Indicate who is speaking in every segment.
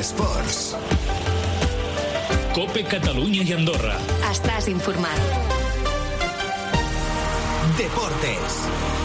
Speaker 1: Esports.
Speaker 2: COPE Catalunya i Andorra.
Speaker 3: Estàs informat.
Speaker 1: Deportes.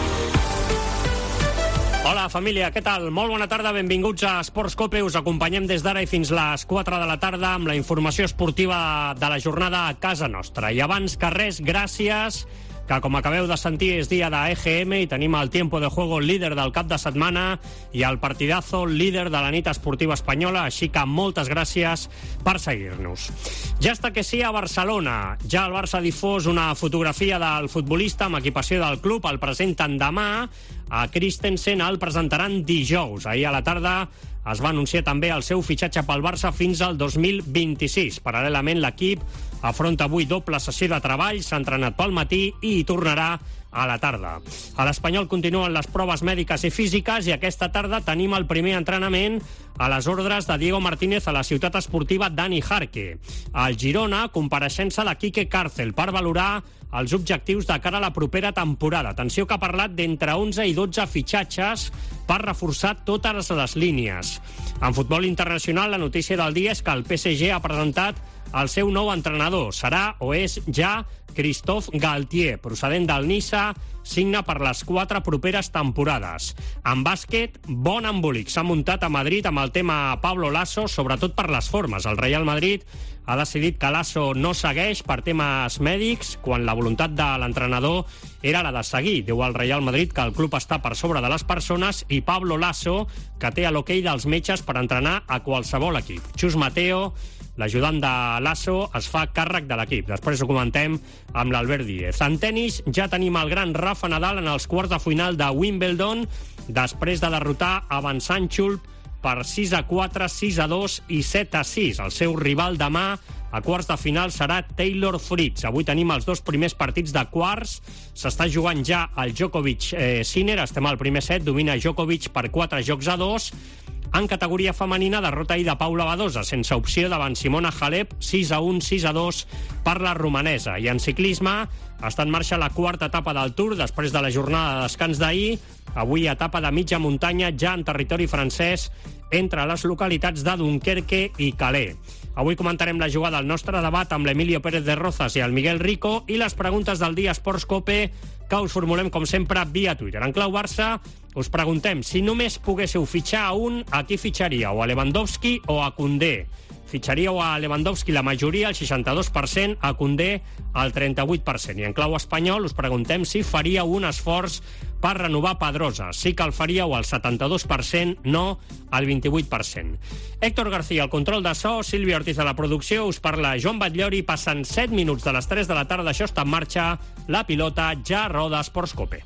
Speaker 4: Hola, família, què tal? Molt bona tarda, benvinguts a Esports COPE. Us acompanyem des d'ara i fins les 4 de la tarda amb la informació esportiva de la jornada a casa nostra. I abans que res, gràcies, que com acabeu de sentir és dia d'EGM i tenim el Tiempo de Juego líder del cap de setmana i el Partidazo líder de la nit esportiva espanyola, així que moltes gràcies per seguir-nos. Ja està que sí a Barcelona. Ja el Barça ha difós una fotografia del futbolista amb equipació del club, el presenten demà. A Christensen el presentaran dijous. Ahir a la tarda es va anunciar també el seu fitxatge pel Barça fins al 2026. Paral·lelament, l'equip afronta avui doble sessió de treball, s'ha entrenat pel matí i hi tornarà a la tarda. A l'Espanyol continuen les proves mèdiques i físiques i aquesta tarda tenim el primer entrenament a les ordres de Diego Martínez a la ciutat esportiva Dani Jarque. Al Girona, compareixença de Quique Cárcel per valorar els objectius de cara a la propera temporada. Atenció, que ha parlat d'entre 11 i 12 fitxatges per reforçar totes les línies. En futbol internacional, la notícia del dia és que el PSG ha presentat el seu nou entrenador. Serà o és ja Christophe Galtier, procedent del Niça, signa per les 4 properes temporades. En bàsquet, bon embolic s'ha muntat a Madrid amb el tema Pablo Lasso, sobretot per les formes. El Real Madrid ha decidit que Lasso no segueix per temes mèdics, quan la voluntat de l'entrenador era la de seguir. Diu el Real Madrid que el club està per sobre de les persones i Pablo Lasso, que té l'hoquei dels metges per entrenar a qualsevol equip. Chus Mateo, l'ajudant de Lasso, es fa càrrec de l'equip. Després ho comentem amb l'Albert Díez. En tenis ja tenim el gran Rafa Nadal en els quarts de final de Wimbledon, després de derrotar a Van Sanchulp per 6-4, 6-2 i 7-6. El seu rival demà a quarts de final serà Taylor Fritz. Avui tenim els dos primers partits de quarts. S'està jugant ja el Djokovic-Sinner. Estem al primer set. Domina Djokovic per 4-2. En categoria femenina, derrota ahir de Paula Badosa, sense opció davant Simona Halep, 6-1, 6-2 per la romanesa. I en ciclisme està en marxa la quarta etapa del Tour, després de la jornada de descans d'ahir. Avui etapa de mitja muntanya ja en territori francès entre les localitats de Dunkerque i Calais. Avui comentarem la jugada al nostre debat amb l'Emilio Pérez de Rozas i el Miguel Rico i les preguntes del dia Esports COPE que us formulem, com sempre, via Twitter. En clau Barça, us preguntem si només poguéssiu fitxar a un, a qui fitxaríeu? A Lewandowski o a Koundé? Fitxaríeu a Lewandowski la majoria, el 62%, a Koundé el 38%. I en clau espanyol us preguntem si faríeu un esforç per renovar Pedrosa. Sí que el faríeu al 72%, no al 28%. Héctor García, el control de so, Sílvia Ortiz a la producció, us parla Joan Batllori. Passen 7 minuts de les 3 de la tarda, això està en marxa, la pilota ja roda Esports COPE.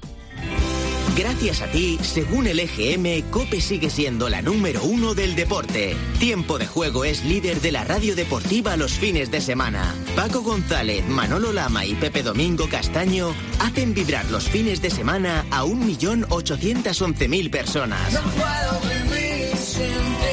Speaker 5: Gracias a ti, según el EGM, COPE sigue siendo la número 1 del deporte. Tiempo de Juego es líder de la radio deportiva los fines de semana. Paco González, Manolo Lama y Pepe Domingo Castaño hacen vibrar los fines de semana a 1.811.000 personas.
Speaker 3: No puedo vivir sin ti.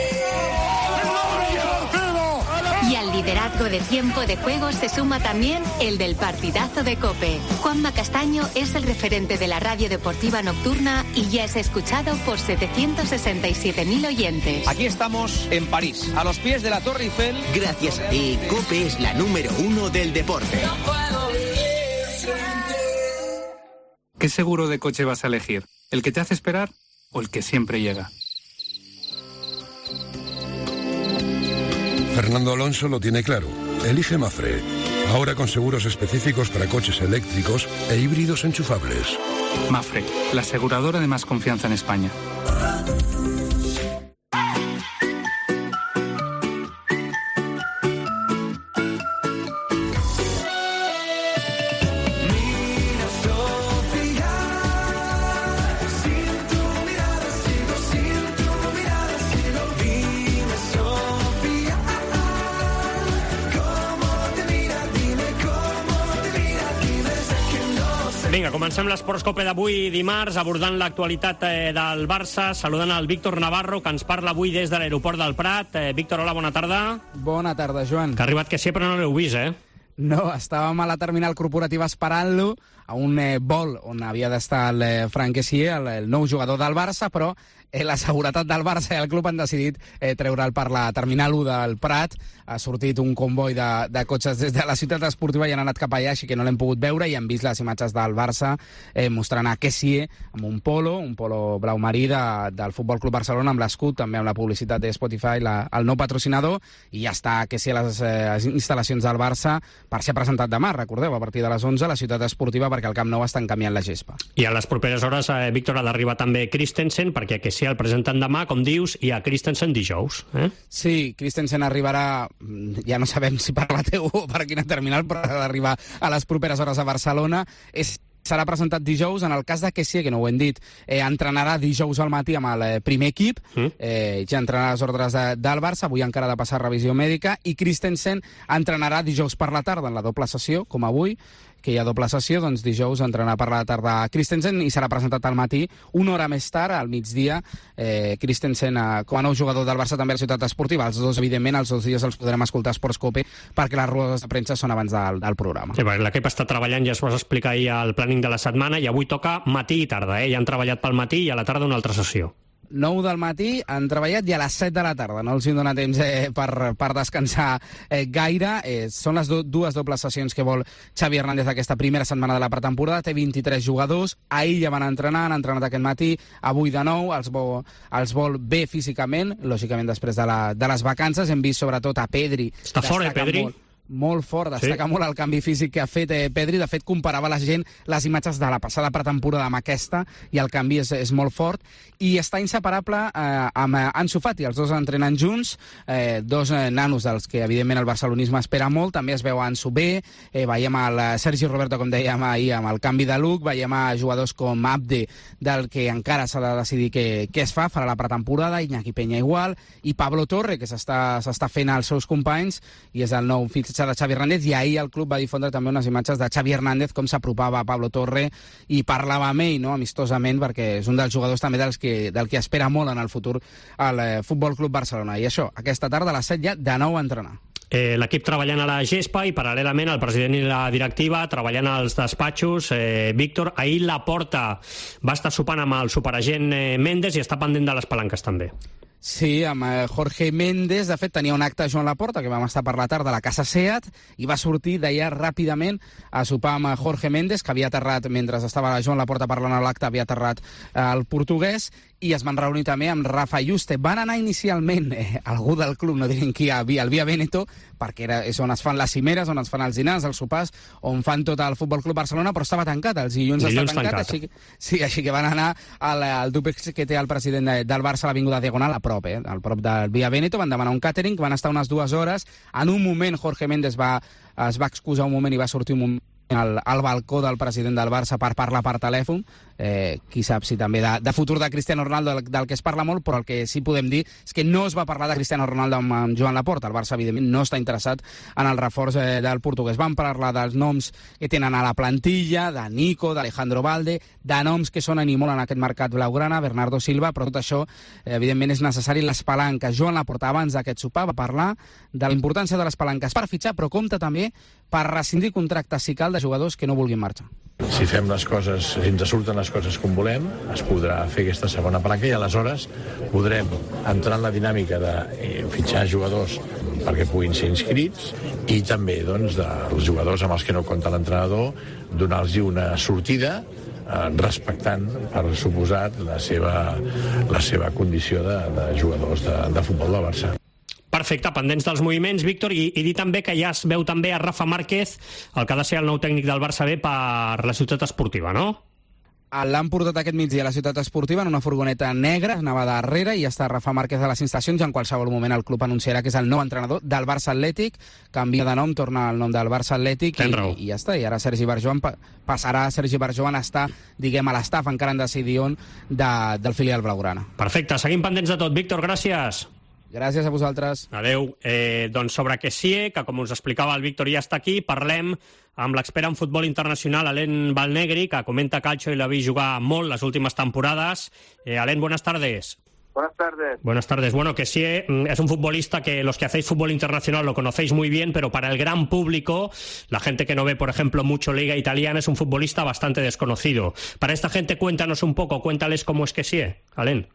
Speaker 3: Y al liderazgo de Tiempo de Juego se suma también el del Partidazo de COPE. Juanma Castaño es el referente de la radio deportiva nocturna y ya es escuchado por 767.000 oyentes.
Speaker 6: Aquí estamos en París, a los pies de la Torre Eiffel.
Speaker 5: Gracias a ti, COPE es la número 1 del deporte.
Speaker 3: No puedo vivir sin ti.
Speaker 7: ¿Qué seguro de coche vas a elegir? ¿El que te hace esperar o el que siempre llega?
Speaker 8: Fernando Alonso lo tiene claro. Elige Mafre. Ahora con seguros específicos para coches eléctricos e híbridos enchufables.
Speaker 7: Mafre, la aseguradora de más confianza en España.
Speaker 4: Vinga, comencem l'Esports COPE d'avui dimarts, abordant l'actualitat del Barça, saludant el Víctor Navarro, que ens parla avui des de l'aeroport del Prat. Víctor, hola, bona tarda.
Speaker 9: Bona tarda, Joan.
Speaker 4: Que ha arribat que sí, però no l'heu vist, eh?
Speaker 9: No, estàvem a la terminal corporativa esperant-lo.
Speaker 1: a un vol on havia d'estar el Franck Kessié, el nou jugador del Barça, però la seguretat del Barça i el club han decidit treure'l per la Terminal 1 del Prat. Ha sortit un comboi de cotxes des de la ciutat esportiva i han anat cap allà, així que no l'hem pogut veure, i hem vist les imatges del Barça mostrant a Kessié amb un polo blau marí del Futbol Club Barcelona, amb l'escut, també amb la publicitat de Spotify, el nou patrocinador, i ja està Kessié a les instal·lacions del Barça per ser presentat demà, recordeu, a partir de les 11 a la ciutat esportiva, perquè al Camp Nou estan canviant la gespa.
Speaker 4: I a les properes hores, Víctor, ha d'arribar també Christensen, perquè Kessié el presenten demà, com dius, i a Christensen dijous.
Speaker 1: Sí, Christensen arribarà, ja no sabem si per la T1 o per quina terminal, però ha d'arribar a les properes hores a Barcelona. Serà presentat dijous. En el cas de Kessié, que no ho hem dit, entrenarà dijous al matí amb el primer equip, ja entrenarà les ordres del Barça, avui encara ha de passar revisió mèdica, i Christensen entrenarà dijous per la tarda en la doble sessió, com avui, que hi ha doble sessió, doncs dijous entrenarà per la tarda Christensen i serà presentat al matí. Una hora més tard, al migdia, Christensen, com a nou jugador del Barça també a la ciutat esportiva. Els dos, evidentment, els 2 dies els podrem escoltar a Sports Cope, perquè les rodes de premsa són abans del programa.
Speaker 4: L'equip està treballant, ja es vas explicar ahir el planning de la setmana, i avui toca matí i tarda. Ja han treballat pel matí i a la tarda una altra sessió.
Speaker 1: 9 del matí han treballat i a les 7 de la tarda. No els hi dona temps per descansar gaire. Són les dues dobles sessions que vol Xavi Hernández aquesta primera setmana de la pretemporada. Té 23 jugadors. Ahir ja van entrenar, han entrenat aquest matí. Avui de nou els vol bé físicament, lògicament després de les vacances. Hem vist sobretot a Pedri.
Speaker 4: Està fort, Pedri?
Speaker 1: Molt fort, destaca molt el canvi físic que ha fet Pedri. De fet, comparava la gent les imatges de la passada pretemporada amb aquesta, i el canvi és molt fort, i està inseparable amb Ansu Fati. Els dos entrenen junts, dos nanos dels que evidentment el barcelonisme espera molt. També es veu Ansu bé, veiem el Sergi Roberto, com dèiem ahir, amb el canvi de look, veiem a jugadors com Abde, del que encara s'ha de decidir què es farà la pretemporada, Iñaki Peña igual, i Pablo Torre, que s'està fent als seus companys, i és el nou fitxatge de Xavi Hernández. I ahir el club va difondre també unes imatges de Xavi Hernández, com s'apropava a Pablo Torre i parlava amb ell, amistosament, perquè és un dels jugadors també del que espera molt en el futur al Futbol Club Barcelona. I això, aquesta tarda a les 7 ja de nou a entrenar.
Speaker 4: L'equip treballant a la gespa i paral·lelament el president i la directiva treballant als despatxos. Víctor, ahir Laporta va estar sopant amb el superagent Méndez i està pendent de les palanques també.
Speaker 1: Sí, amb Jorge Méndez. De fet, tenia un acte a Joan Laporta, que vam estar per la tarda a la Casa Seat, i va sortir d'allà ràpidament a sopar amb Jorge Méndez, que havia aterrat, mentre estava Joan Laporta parlant a l'acte, havia aterrat el portuguès, i es van reunir també amb Rafa Yuste. Van anar inicialment, algú del club, no direm qui, al Via Veneto, perquè és on es fan les cimeres, on es fan els dinars, els sopars, on fan tot el Futbol Club Barcelona, però estava tancat, els dilluns està tancat. Així que van anar al dúplex que té el president del Barça a l'Avinguda Diagonal, al prop del Via Veneto. Van demanar un càtering, van estar unes 2 hores. En un moment Jorge Méndez es va excusar un moment i va sortir un moment al balcó del president del Barça per parlar per telèfon. Qui sap si també de futur de Cristiano Ronaldo, del que es parla molt, però el que sí podem dir és que no es va parlar de Cristiano Ronaldo amb Joan Laporta. El Barça, evidentment, no està interessat en el reforç del portuguès. Van parlar dels noms que tenen a la plantilla, de Nico, d'Alejandro Valde, de noms que sonen i molt en aquest mercat blaugrana, Bernardo Silva, però tot això, evidentment, és necessari les palanques. Joan Laporta, abans d'aquest sopar, va parlar de la importància de les palanques per fitxar, però compta també per rescindir contractes si cal de jugadors que no vulguin marxar.
Speaker 2: Si fem les coses, si ens surten les coses com volem, es podrà fer aquesta segona palanca i aleshores podrem entrar en la dinàmica de fitxar jugadors perquè puguin ser inscrits i també dels jugadors amb els que no compta l'entrenador, donar-los una sortida respectant, per suposat, la seva condició de jugadors de futbol del Barça.
Speaker 4: Perfecte, pendents dels moviments, Víctor, i dir també que ja es veu també a Rafa Márquez, el que ha de ser el nou tècnic del Barça B per la ciutat esportiva, no?
Speaker 1: L'han portat aquest migdia a la ciutat esportiva en una furgoneta negra, anava darrere, i ja està Rafa Márquez a les instal·lacions, i en qualsevol moment el club anunciarà que és el nou entrenador del Barça Atlètic, canvia de nom, torna al nom del Barça Atlètic, i ja està. I ara Sergi Barjoan passarà a estar, diguem, a l'estaf, encara en decidir on, del filial blaugrana.
Speaker 4: Perfecte, seguim pendents de tot. Víctor, gràcies.
Speaker 1: Gràcies a vosaltres.
Speaker 4: Adéu. Doncs sobre Kessié, que com us explicava el Víctor ja està aquí, parlem amb l'expert en futbol internacional, Alain Valnegri, que comenta calcio i l'ha vist jugar molt les últimes temporades. Alain, buenas tardes.
Speaker 9: Buenas tardes.
Speaker 4: Buenas tardes. Bueno, Kessié es un futbolista que los que hacéis fútbol internacional lo conocéis muy bien, pero para el gran público, la gente que no ve, por ejemplo, mucho Liga Italiana, es un futbolista bastante desconocido. Para esta gente, cuéntanos un poco, cuéntales cómo es Kessié, Alain.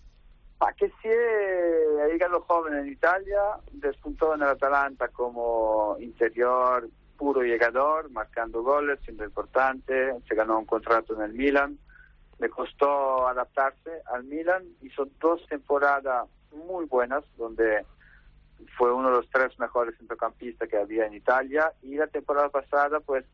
Speaker 9: Kessié ha llegado joven en Italia, despuntó en el Atalanta como interior puro llegador, marcando goles, siendo importante, se ganó un contrato en el Milan. Le costó adaptarse al Milan, hizo 2 temporadas muy buenas, donde fue uno de los 3 mejores centrocampistas que había en Italia, y la temporada pasada pues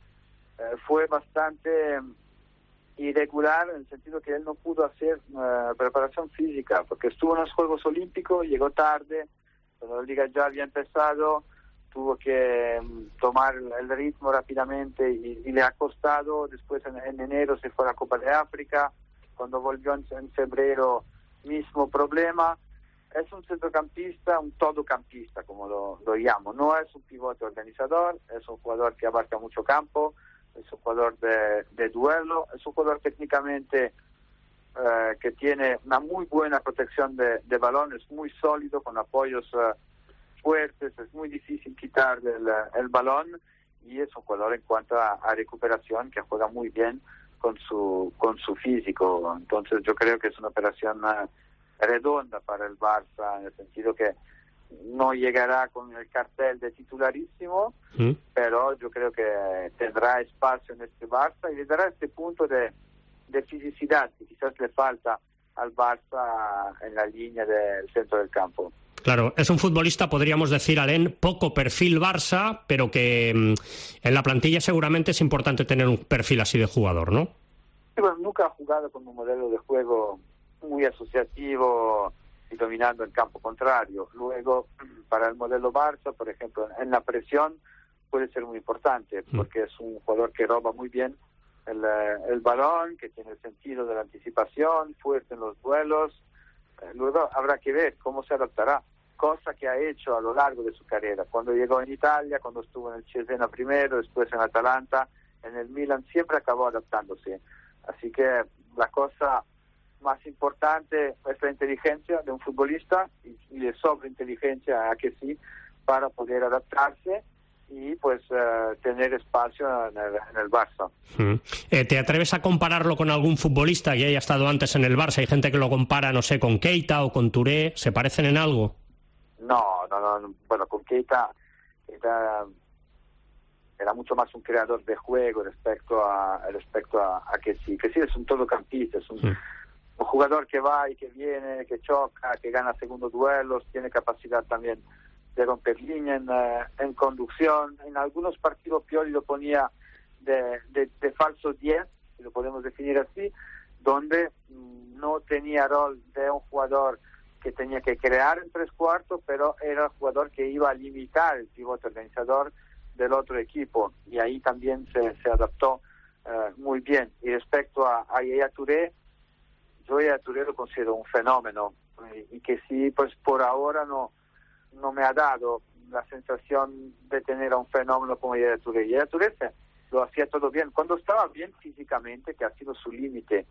Speaker 9: fue bastante irregular, en el sentido que él no pudo hacer preparación física, porque estuvo en los Juegos Olímpicos, llegó tarde, cuando la liga ya había empezado, tuvo que tomar el ritmo rápidamente y le ha costado. Después en enero se fue a la Copa de África, cuando volvió en febrero, mismo problema. Es un centrocampista, un todocampista, como lo llamo. No es un pivote organizador, es un jugador que abarca mucho campo, es un jugador de duelo, es un jugador técnicamente que tiene una muy buena protección de balón, es muy sólido, con apoyos fuertes, es muy difícil quitar el balón, y es un jugador en cuanto a recuperación que juega muy bien con su físico. Entonces yo creo que es una operación redonda para el Barça, en el sentido que no llegará con el cartel de titularísimo, pero yo creo que tendrá espacio en este Barça y le dará este punto de fisicidad que quizás le falta al Barça en la línea del centro del campo.
Speaker 4: Claro, es un futbolista, podríamos decir, Alain, poco perfil Barça, pero que en la plantilla seguramente es importante tener un perfil así de jugador, ¿no?
Speaker 9: Sí, bueno, nunca ha jugado con un modelo de juego muy asociativo y dominando el campo contrario. Luego, para el modelo Barça, por ejemplo, en la presión puede ser muy importante, porque es un jugador que roba muy bien el balón, que tiene el sentido de la anticipación, fuerte en los duelos. Luego habrá que ver cómo se adaptará, cosa que ha hecho a lo largo de su carrera. Cuando llegó en Italia, cuando estuvo en el Cesena primero, después en Atalanta, en el Milan, siempre acabó adaptándose. Así que la cosa más importante es la inteligencia de un futbolista, y le sobra inteligencia a Kessié para poder adaptarse y pues tener espacio en el Barça.
Speaker 4: ¿Te atreves a compararlo con algún futbolista que haya estado antes en el Barça? Hay gente que lo compara, no sé, con Keita o con Touré. ¿Se parecen en algo?
Speaker 9: No. Bueno, con Keita era mucho más un creador de juego respecto a Kessié. Kessié es un todocampista, es un jugador que va y que viene, que choca, que gana segundos duelos, tiene capacidad también de romper línea en conducción. En algunos partidos Pioli lo ponía de falso 10, si lo podemos definir así, donde no tenía rol de un jugador que tenía que crear en 3/4, pero era el jugador que iba a limitar el pivote organizador del otro equipo, y ahí también se adaptó muy bien. Y respecto a Yaya Touré, yo Yaya Touré lo considero un fenómeno, y que sí, pues por ahora no me ha dado la sensación de tener a un fenómeno como Yaya Touré. Yaya Touré lo hacía todo bien. Cuando estaba bien físicamente, que ha sido su límite,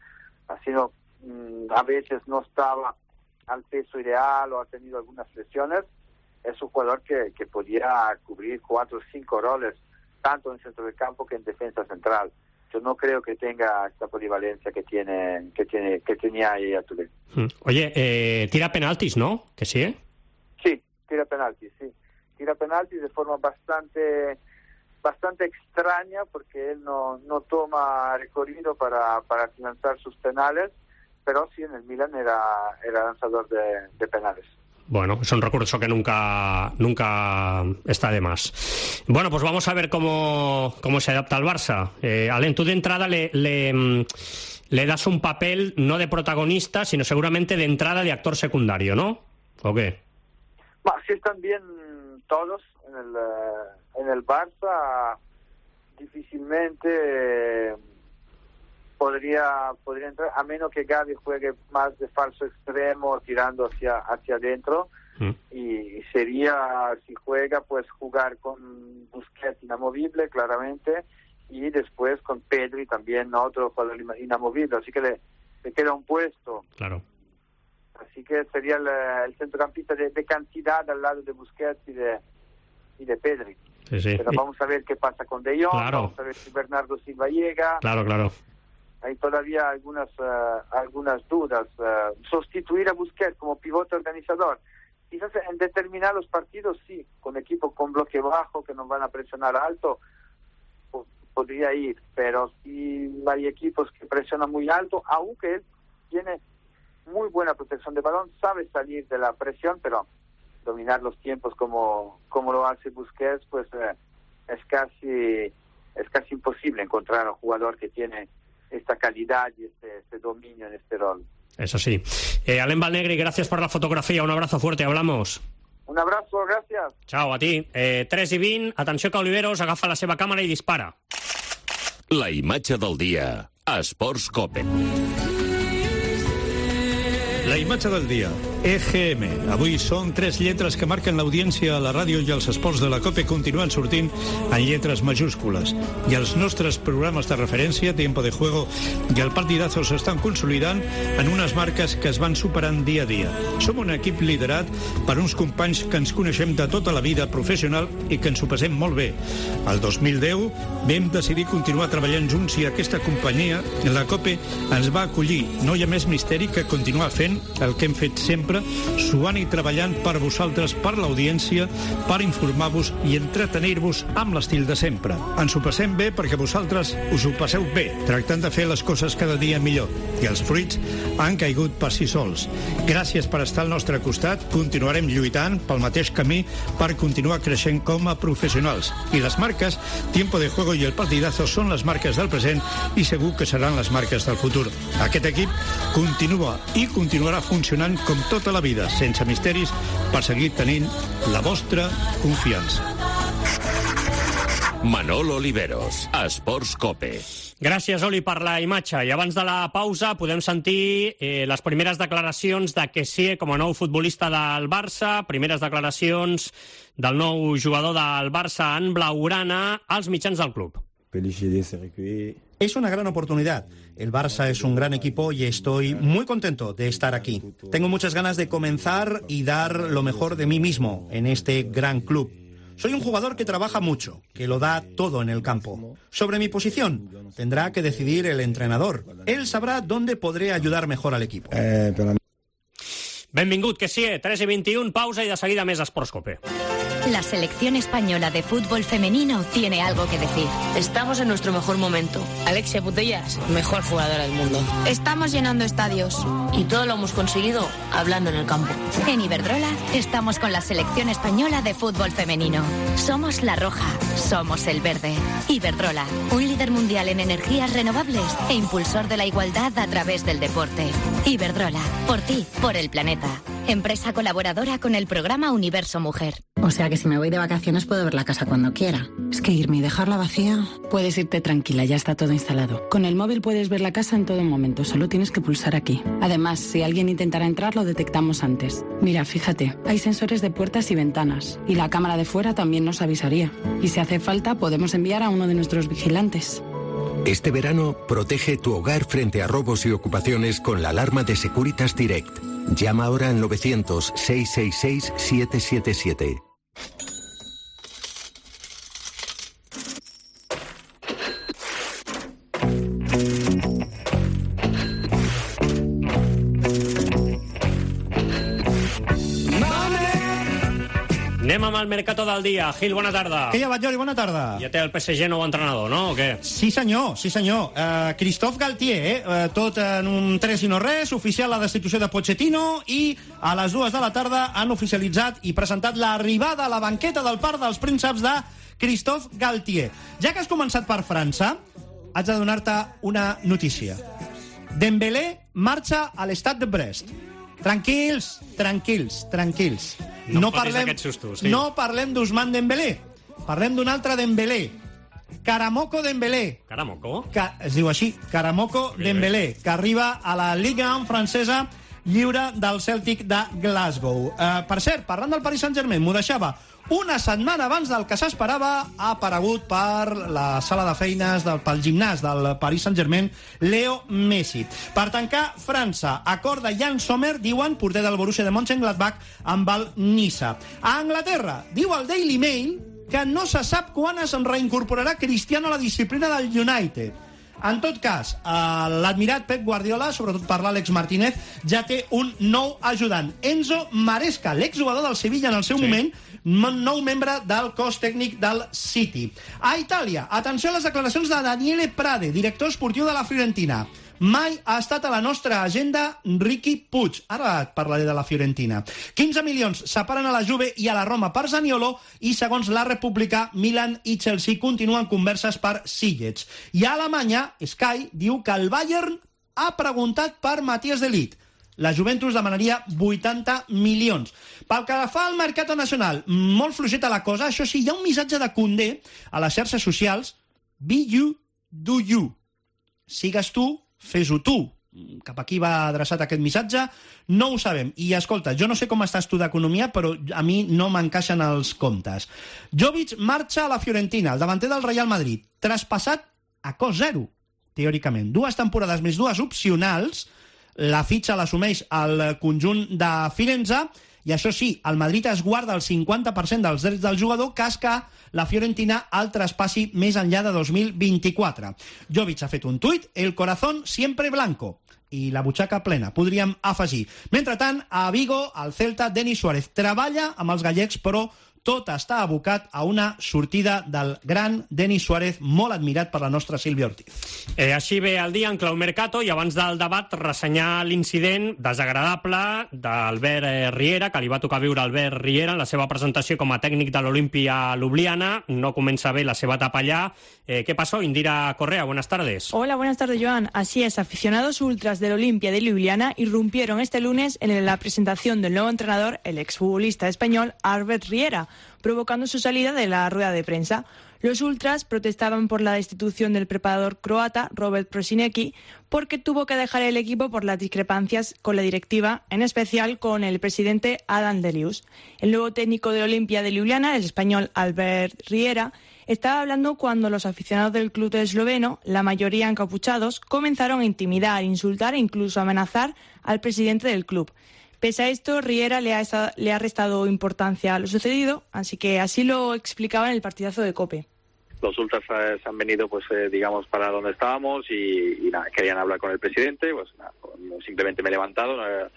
Speaker 9: a veces no estaba al peso ideal o ha tenido algunas lesiones, es un jugador que podía cubrir 4 o 5 roles, tanto en el centro del campo que en defensa central. Yo no creo que tenga esta polivalencia que tenía Yaya Touré.
Speaker 4: Oye, tira penaltis, ¿no? ¿Que sí?
Speaker 9: Sí, tira penaltis, sí. Tira penaltis de forma bastante extraña, porque él no toma recorrido para lanzar sus penales, pero sí en el Milan era lanzador de penales.
Speaker 4: Bueno, es un recurso que nunca está de más. Bueno, pues vamos a ver cómo se adapta al Barça. Alain, tú de entrada le das un papel no de protagonista, sino seguramente de entrada de actor secundario, ¿no? ¿O qué?
Speaker 9: Si están bien todos en el Barça, difícilmente podría entrar, a menos que Gavi juegue más de falso extremo, tirando hacia adentro, y sería, si juega, pues jugar con Busquets inamovible, claramente, y después con Pedri también, otro jugador inamovible, así que le queda un puesto.
Speaker 4: Claro.
Speaker 9: Así que sería el centrocampista de cantidad al lado de Busquets y de Pedri.
Speaker 4: Sí.
Speaker 9: Pero vamos a ver qué pasa con De Jong, vamos a ver si Bernardo Silva llega.
Speaker 4: Claro.
Speaker 9: Hay todavía algunas dudas. Sustituir a Busquets como pivote organizador, quizás en determinados partidos sí, con equipos con bloque bajo que nos van a presionar alto, podría ir, pero si hay equipos que presionan muy alto, aunque él tiene muy buena protección de balón, sabe salir de la presión, pero dominar los tiempos como lo hace Busquets, pues es casi imposible encontrar a un jugador que tiene esta calidad y este dominio en este rol.
Speaker 4: Eso sí. Alem Valnegri, gracias por la fotografía. Un abrazo fuerte, hablamos.
Speaker 9: Un abrazo, gracias.
Speaker 4: Chao, a ti. 3:20, atenció que Oliveros agafa la seva càmera i dispara.
Speaker 10: La imatge del dia a Esports Cope.
Speaker 11: La imatge del dia, EGM. Avui són 3 lletres que marquen l'audiència a la ràdio i els esports de la COPE continuen sortint en lletres majúscules. I els nostres programes de referència, Tiempo de Juego i el Partidazo, s'estan consolidant en unes marques que es van superant dia a dia. Som un equip liderat per uns companys que ens coneixem de tota la vida professional i que ens ho passem molt bé. El 2010 vam decidir continuar treballant junts i aquesta companyia, la COPE, ens va acollir. No hi ha més misteri que continuar fent el que hem fet sempre, suant i treballant per vosaltres, per l'audiència, per informar-vos i entretenir-vos amb l'estil de sempre. Ens ho passem bé perquè vosaltres us ho passeu bé, tractant de fer les coses cada dia millor. I els fruits han caigut per si sols. Gràcies per estar al nostre costat. Continuarem lluitant pel mateix camí per continuar creixent com a professionals. I les marques, Tiempo de Juego i el Partidazo, són les marques del present i segur que seran les marques del futur. Aquest equip continua i continuarà funcionant com tota la vida, sense misteris, per seguir tenint la vostra confiança.
Speaker 10: Manol Oliveros, Esports Cope.
Speaker 4: Gràcies, Oli, per la imatge. I abans de la pausa podem sentir les primeres declaracions de Kessié com a nou futbolista del Barça, primeres declaracions del nou jugador del Barça en blaugrana als mitjans del club.
Speaker 12: Es una gran oportunidad. El Barça es un gran equipo y estoy muy contento de estar aquí. Tengo muchas ganas de comenzar y dar lo mejor de mí mismo en este gran club. Soy un jugador que trabaja mucho, que lo da todo en el campo. Sobre mi posición, tendrá que decidir el entrenador. Él sabrá dónde podré ayudar mejor al equipo.
Speaker 4: Benvingut, Kessié. 3:21, pausa y de seguida més Esports Cope.
Speaker 3: La selección española de fútbol femenino tiene algo que decir.
Speaker 13: Estamos en nuestro mejor momento. Alexia Putellas, mejor jugadora del mundo.
Speaker 14: Estamos llenando estadios.
Speaker 13: Y todo lo hemos conseguido hablando en el campo.
Speaker 3: En Iberdrola estamos con la selección española de fútbol femenino. Somos la roja, somos el verde. Iberdrola, un líder mundial en energías renovables e impulsor de la igualdad a través del deporte. Iberdrola, por ti, por el planeta. Empresa colaboradora con el programa Universo Mujer.
Speaker 15: O sea que si me voy de vacaciones puedo ver la casa cuando quiera. Es que irme y dejarla vacía... Puedes irte tranquila, ya está todo instalado. Con el móvil puedes ver la casa en todo momento, solo tienes que pulsar aquí. Además, si alguien intentara entrar, lo detectamos antes. Mira, fíjate, hay sensores de puertas y ventanas. Y la cámara de fuera también nos avisaría. Y si hace falta, podemos enviar a uno de nuestros vigilantes.
Speaker 16: Este verano, protege tu hogar frente a robos y ocupaciones con la alarma de Securitas Direct. Llama ahora al 900-666-777.
Speaker 4: Anem amb el Mercato del dia. Gil, bona tarda.
Speaker 12: Què hi ha, Batllori? Bona tarda.
Speaker 4: Ja té el PSG nou entrenador, no? O què?
Speaker 12: Sí, senyor, sí, senyor. Christophe Galtier, tot en un 3 i no res, oficial la destitució de Pochettino i a les 2 de la tarda han oficialitzat i presentat l'arribada a la banqueta del Parc dels Prínceps de Christophe Galtier. Ja que has començat per França, haig de donar-te una notícia. Dembélé marxa a l'Stade de Brest. Tranquils, tranquils, tranquils.
Speaker 4: No parlem d'aquests sustos, sí.
Speaker 12: No parlem d'Ousmane Dembélé. Parlem d'un altre Dembélé. Karamoko Dembélé.
Speaker 4: Karamoko?
Speaker 12: Es diu així, Karamoko Dembélé, que arriba a la Liga 1 francesa lliure del Celtic de Glasgow. Per cert, parlant del Paris Saint-Germain, m'ho deixava una setmana abans del que s'esperava, ha aparegut per la sala de feines pel gimnàs del Paris Saint-Germain Leo Messi. Per tancar, França, acord de Jan Sommer, diuen, porter del Borussia de Mönchengladbach, amb el Niça. A Anglaterra, diu el Daily Mail que no se sap quan es reincorporarà Cristiano a la disciplina del United. En tot cas, l'admirat Pep Guardiola, sobretot per l'Àlex Martínez, ja té un nou ajudant. Enzo Maresca, l'exjugador del Sevilla en el seu moment, nou membre del cos tècnic del City. A Itàlia, atenció a les declaracions de Daniele Prade, director esportiu de la Fiorentina. Mai ha estat a la nostra agenda Riqui Puig. Ara et parlaré de la Fiorentina. 15 milions separen a la Juve i a la Roma per Zaniolo i, segons la República, Milan i Chelsea continuen converses per Sillets. I a Alemanya, Sky diu que el Bayern ha preguntat per Matías de Ligt. La Juventus demanaria 80 milions. Pel que fa al mercat nacional, molt fluixeta la cosa. Això sí, hi ha un missatge de Koundé a les xarxes socials. Be you, do you. Sigues tu, fes-ho tu. Cap aquí va adreçat aquest missatge, no ho sabem. I escolta, jo no sé com estàs tu d'economia, però a mi no m'encaixen els comptes. Jovic marxa a la Fiorentina, el davanter del Real Madrid, traspassat a cost zero, teòricament. 2 temporades més 2 opcionals, la fitxa l'assumeix el conjunt de Firenze, i això sí, el Madrid es guarda el 50% dels drets del jugador, cas que la Fiorentina el traspassi més enllà de 2024. Jovic ha fet un tuit, el corazón siempre blanco, i la butxaca plena, podríem afegir. Mentrestant, a Vigo, el Celta, Denis Suárez treballa amb els gallecs, però tot està abocat a una sortida del gran Denis Suárez, molt admirat per la nostra Sílvia Ortiz.
Speaker 4: Així ve el dia en clau Mercato, i abans del debat ressenyar l'incident desagradable d'Albert Riera, que li va tocar viure Albert Riera en la seva presentació com a tècnic de l'Olimpia Ljubljana. No comença bé la seva etapa allà. ¿Qué pasó? Indira Correa, buenas tardes.
Speaker 14: Hola, buenas tardes, Joan. Así es, aficionados ultras del Olimpia de Ljubljana irrumpieron este lunes en la presentación del nuevo entrenador, el exfutbolista español Albert Riera, provocando su salida de la rueda de prensa. Los ultras protestaban por la destitución del preparador croata Robert Prosinecki porque tuvo que dejar el equipo por las discrepancias con la directiva, en especial con el presidente Adam Delius. El nuevo técnico de Olimpia de Ljubljana, el español Albert Riera, estaba hablando cuando los aficionados del club esloveno, la mayoría encapuchados, comenzaron a intimidar, insultar e incluso amenazar al presidente del club. Pese a esto, Riera le ha restado importancia a lo sucedido, así que así lo explicaba en el partidazo de COPE.
Speaker 17: Los ultras se han venido, pues digamos, para donde estábamos y nada, querían hablar con el presidente, pues nada, simplemente me he levantado,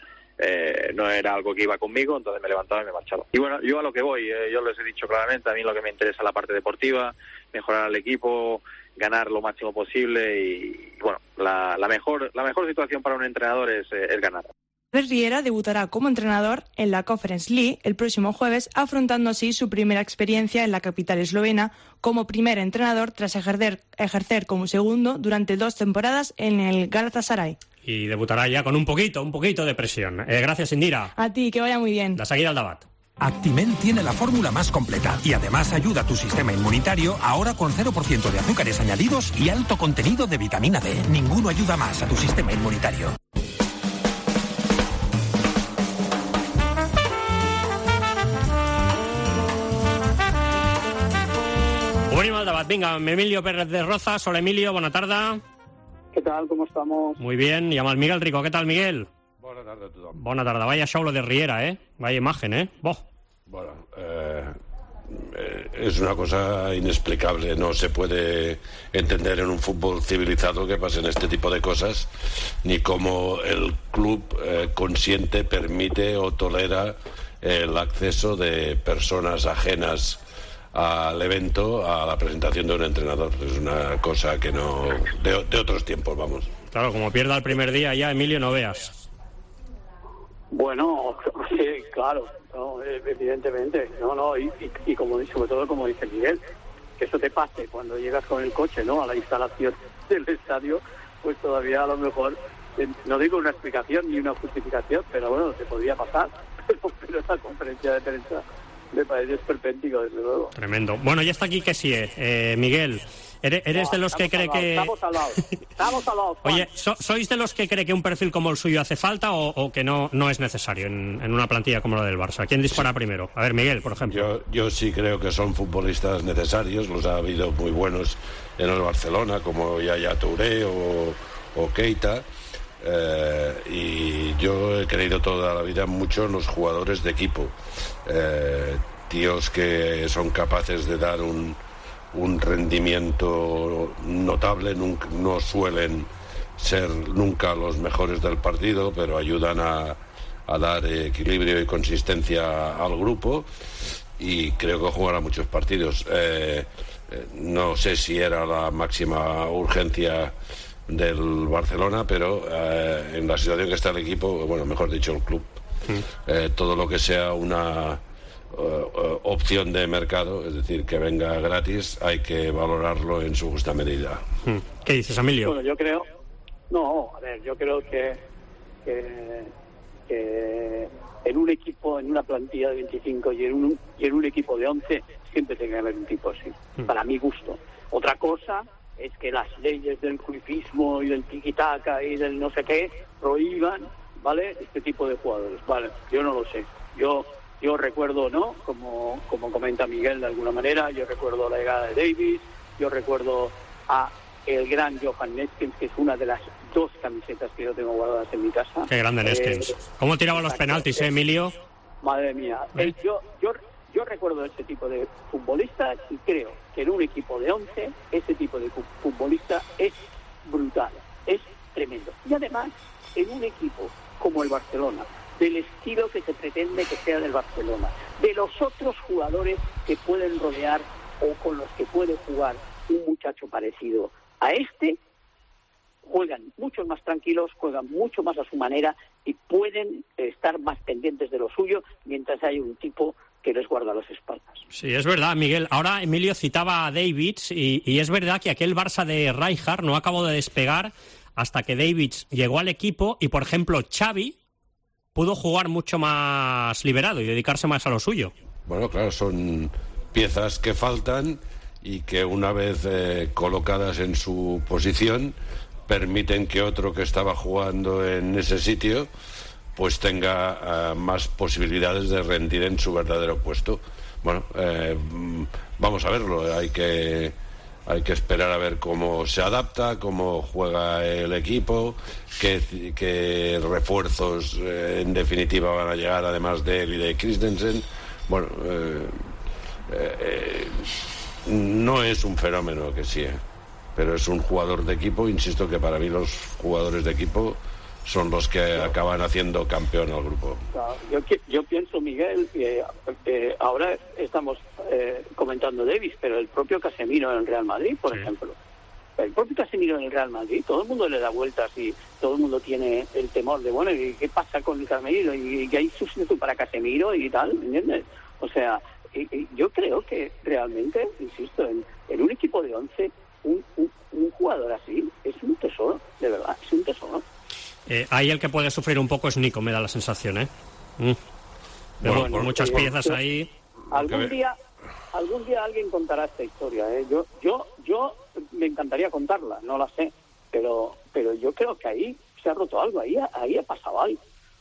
Speaker 17: no era algo que iba conmigo, entonces me he levantado y me he marchado. Y bueno, yo a lo que voy, yo les he dicho claramente, a mí lo que me interesa es la parte deportiva, mejorar al equipo, ganar lo máximo posible y bueno, la mejor situación para un entrenador es ganar.
Speaker 14: Riera debutará como entrenador en la Conference League el próximo jueves, afrontando así su primera experiencia en la capital eslovena como primer entrenador tras ejercer como segundo durante 2 temporadas en el Galatasaray.
Speaker 4: Y debutará ya con un poquito de presión. Gracias, Indira.
Speaker 14: A ti, que vaya muy bien.
Speaker 4: De seguida al debat.
Speaker 18: Actimel tiene la fórmula más completa y además ayuda a tu sistema inmunitario ahora con 0% de azúcares añadidos y alto contenido de vitamina D. Ninguno ayuda más a tu sistema inmunitario.
Speaker 4: Obrim el debat. Vinga, amb Emilio Pérez de Rozas. Hola, Emilio, bona tarda.
Speaker 19: ¿Qué tal? ¿Cómo estamos?
Speaker 4: Muy bien. Y amb el Miguel Rico. ¿Qué tal, Miguel?
Speaker 20: Bona tarda a tothom.
Speaker 4: Bona tarda. Vaya show lo de Riera, ¿eh? Vaya imagen, ¿eh? Boh.
Speaker 20: Bueno, es una cosa inexplicable. No se puede entender en un fútbol civilizado que pasen este tipo de cosas, ni cómo el club consiente, permite o tolera el acceso de personas ajenas al evento, a la presentación de un entrenador. Es una cosa que no... de otros tiempos, vamos.
Speaker 4: Claro, como pierda el primer día ya, Emilio, no veas.
Speaker 19: Bueno, sí, claro, no, evidentemente, y como sobre todo como dice Miguel, que eso te pase cuando llegas con el coche, ¿no?, a la instalación del estadio, pues todavía a lo mejor, no digo una explicación ni una justificación, pero bueno, te podría pasar, pero esa conferencia de prensa Me parece esperpéntico, desde luego.
Speaker 4: Tremendo. Bueno, ya está aquí que sí, Miguel. ¿Eres de los que cree que...?
Speaker 19: Estamos salvados.
Speaker 4: Oye, ¿sois de los que cree que un perfil como el suyo hace falta o que no es necesario en una plantilla como la del Barça? ¿Quién dispara primero? A ver, Miguel, por ejemplo.
Speaker 20: Yo sí creo que son futbolistas necesarios, los ha habido muy buenos en el Barcelona, como Yaya Touré o Keita. Y yo he creído toda la vida mucho en los jugadores de equipo. Tíos que son capaces de dar un rendimiento notable, no suelen ser nunca los mejores del partido, pero ayudan a dar equilibrio y consistencia al grupo, y creo que jugará muchos partidos. No sé si era la máxima urgencia del Barcelona, pero en la situación que está el equipo, bueno, mejor dicho, el club, todo lo que sea una opción de mercado, es decir, que venga gratis, hay que valorarlo en su justa medida.
Speaker 4: ¿Qué dices, Emilio?
Speaker 19: Bueno, yo creo que en un equipo, en una plantilla de 25 y en un equipo de 11 siempre tiene que haber un tipo así, para mi gusto. Otra cosa es que las leyes del cruyffismo y del tiki-taka y del no sé qué prohíban, ¿vale?, este tipo de jugadores. Vale, yo no lo sé. Yo recuerdo, ¿no?, como comenta Miguel de alguna manera, yo recuerdo la llegada de Davis, yo recuerdo a el gran Johan Neskens, que es una de las 2 camisetas que yo tengo guardadas en mi casa.
Speaker 4: Qué grande Neskens. ¿Cómo tiraba los penaltis, Emilio?
Speaker 19: Madre mía. Yo recuerdo ese tipo de futbolista y creo que en un equipo de 11 ese tipo de futbolista es brutal, es tremendo. Y además, en un equipo como el Barcelona, del estilo que se pretende que sea del Barcelona, de los otros jugadores que pueden rodear o con los que puede jugar un muchacho parecido a este, juegan mucho más tranquilos, juegan mucho más a su manera y pueden estar más pendientes de lo suyo mientras hay un tipo que les guarda las espaldas.
Speaker 4: Sí, es verdad, Miguel. Ahora Emilio citaba a Davids y es verdad que aquel Barça de Rijkaard no acabó de despegar hasta que Davids llegó al equipo y, por ejemplo, Xavi pudo jugar mucho más liberado y dedicarse más a lo suyo.
Speaker 20: Bueno, claro, son piezas que faltan y que una vez colocadas en su posición permiten que otro que estaba jugando en ese sitio pues tenga más posibilidades de rendir en su verdadero puesto. Bueno, vamos a verlo, hay que esperar a ver cómo se adapta, cómo juega el equipo, qué refuerzos en definitiva van a llegar además de él y de Christensen. Bueno, no es un fenómeno que sí, pero es un jugador de equipo. Insisto que para mí los jugadores de equipo son los que acaban haciendo campeón al grupo.
Speaker 19: Yo pienso, Miguel, que ahora estamos comentando Davis, pero el propio Casemiro en el Real Madrid, por ejemplo. El propio Casemiro en el Real Madrid, todo el mundo le da vueltas y todo el mundo tiene el temor de, bueno, ¿y qué pasa con el Casemiro? ¿Y que hay sustituto para Casemiro y tal? ¿Entiendes? O sea, yo creo que realmente, insisto, en un equipo de 11, un jugador así es un tesoro, de verdad, es un tesoro.
Speaker 4: Ahí el que puede sufrir un poco es Nico, me da la sensación, ¿eh? Bueno, por muchas piezas ahí.
Speaker 19: Algún día alguien contará esta historia, ¿eh? Yo me encantaría contarla, no la sé, pero yo creo que ahí se ha roto algo, ahí ha pasado algo.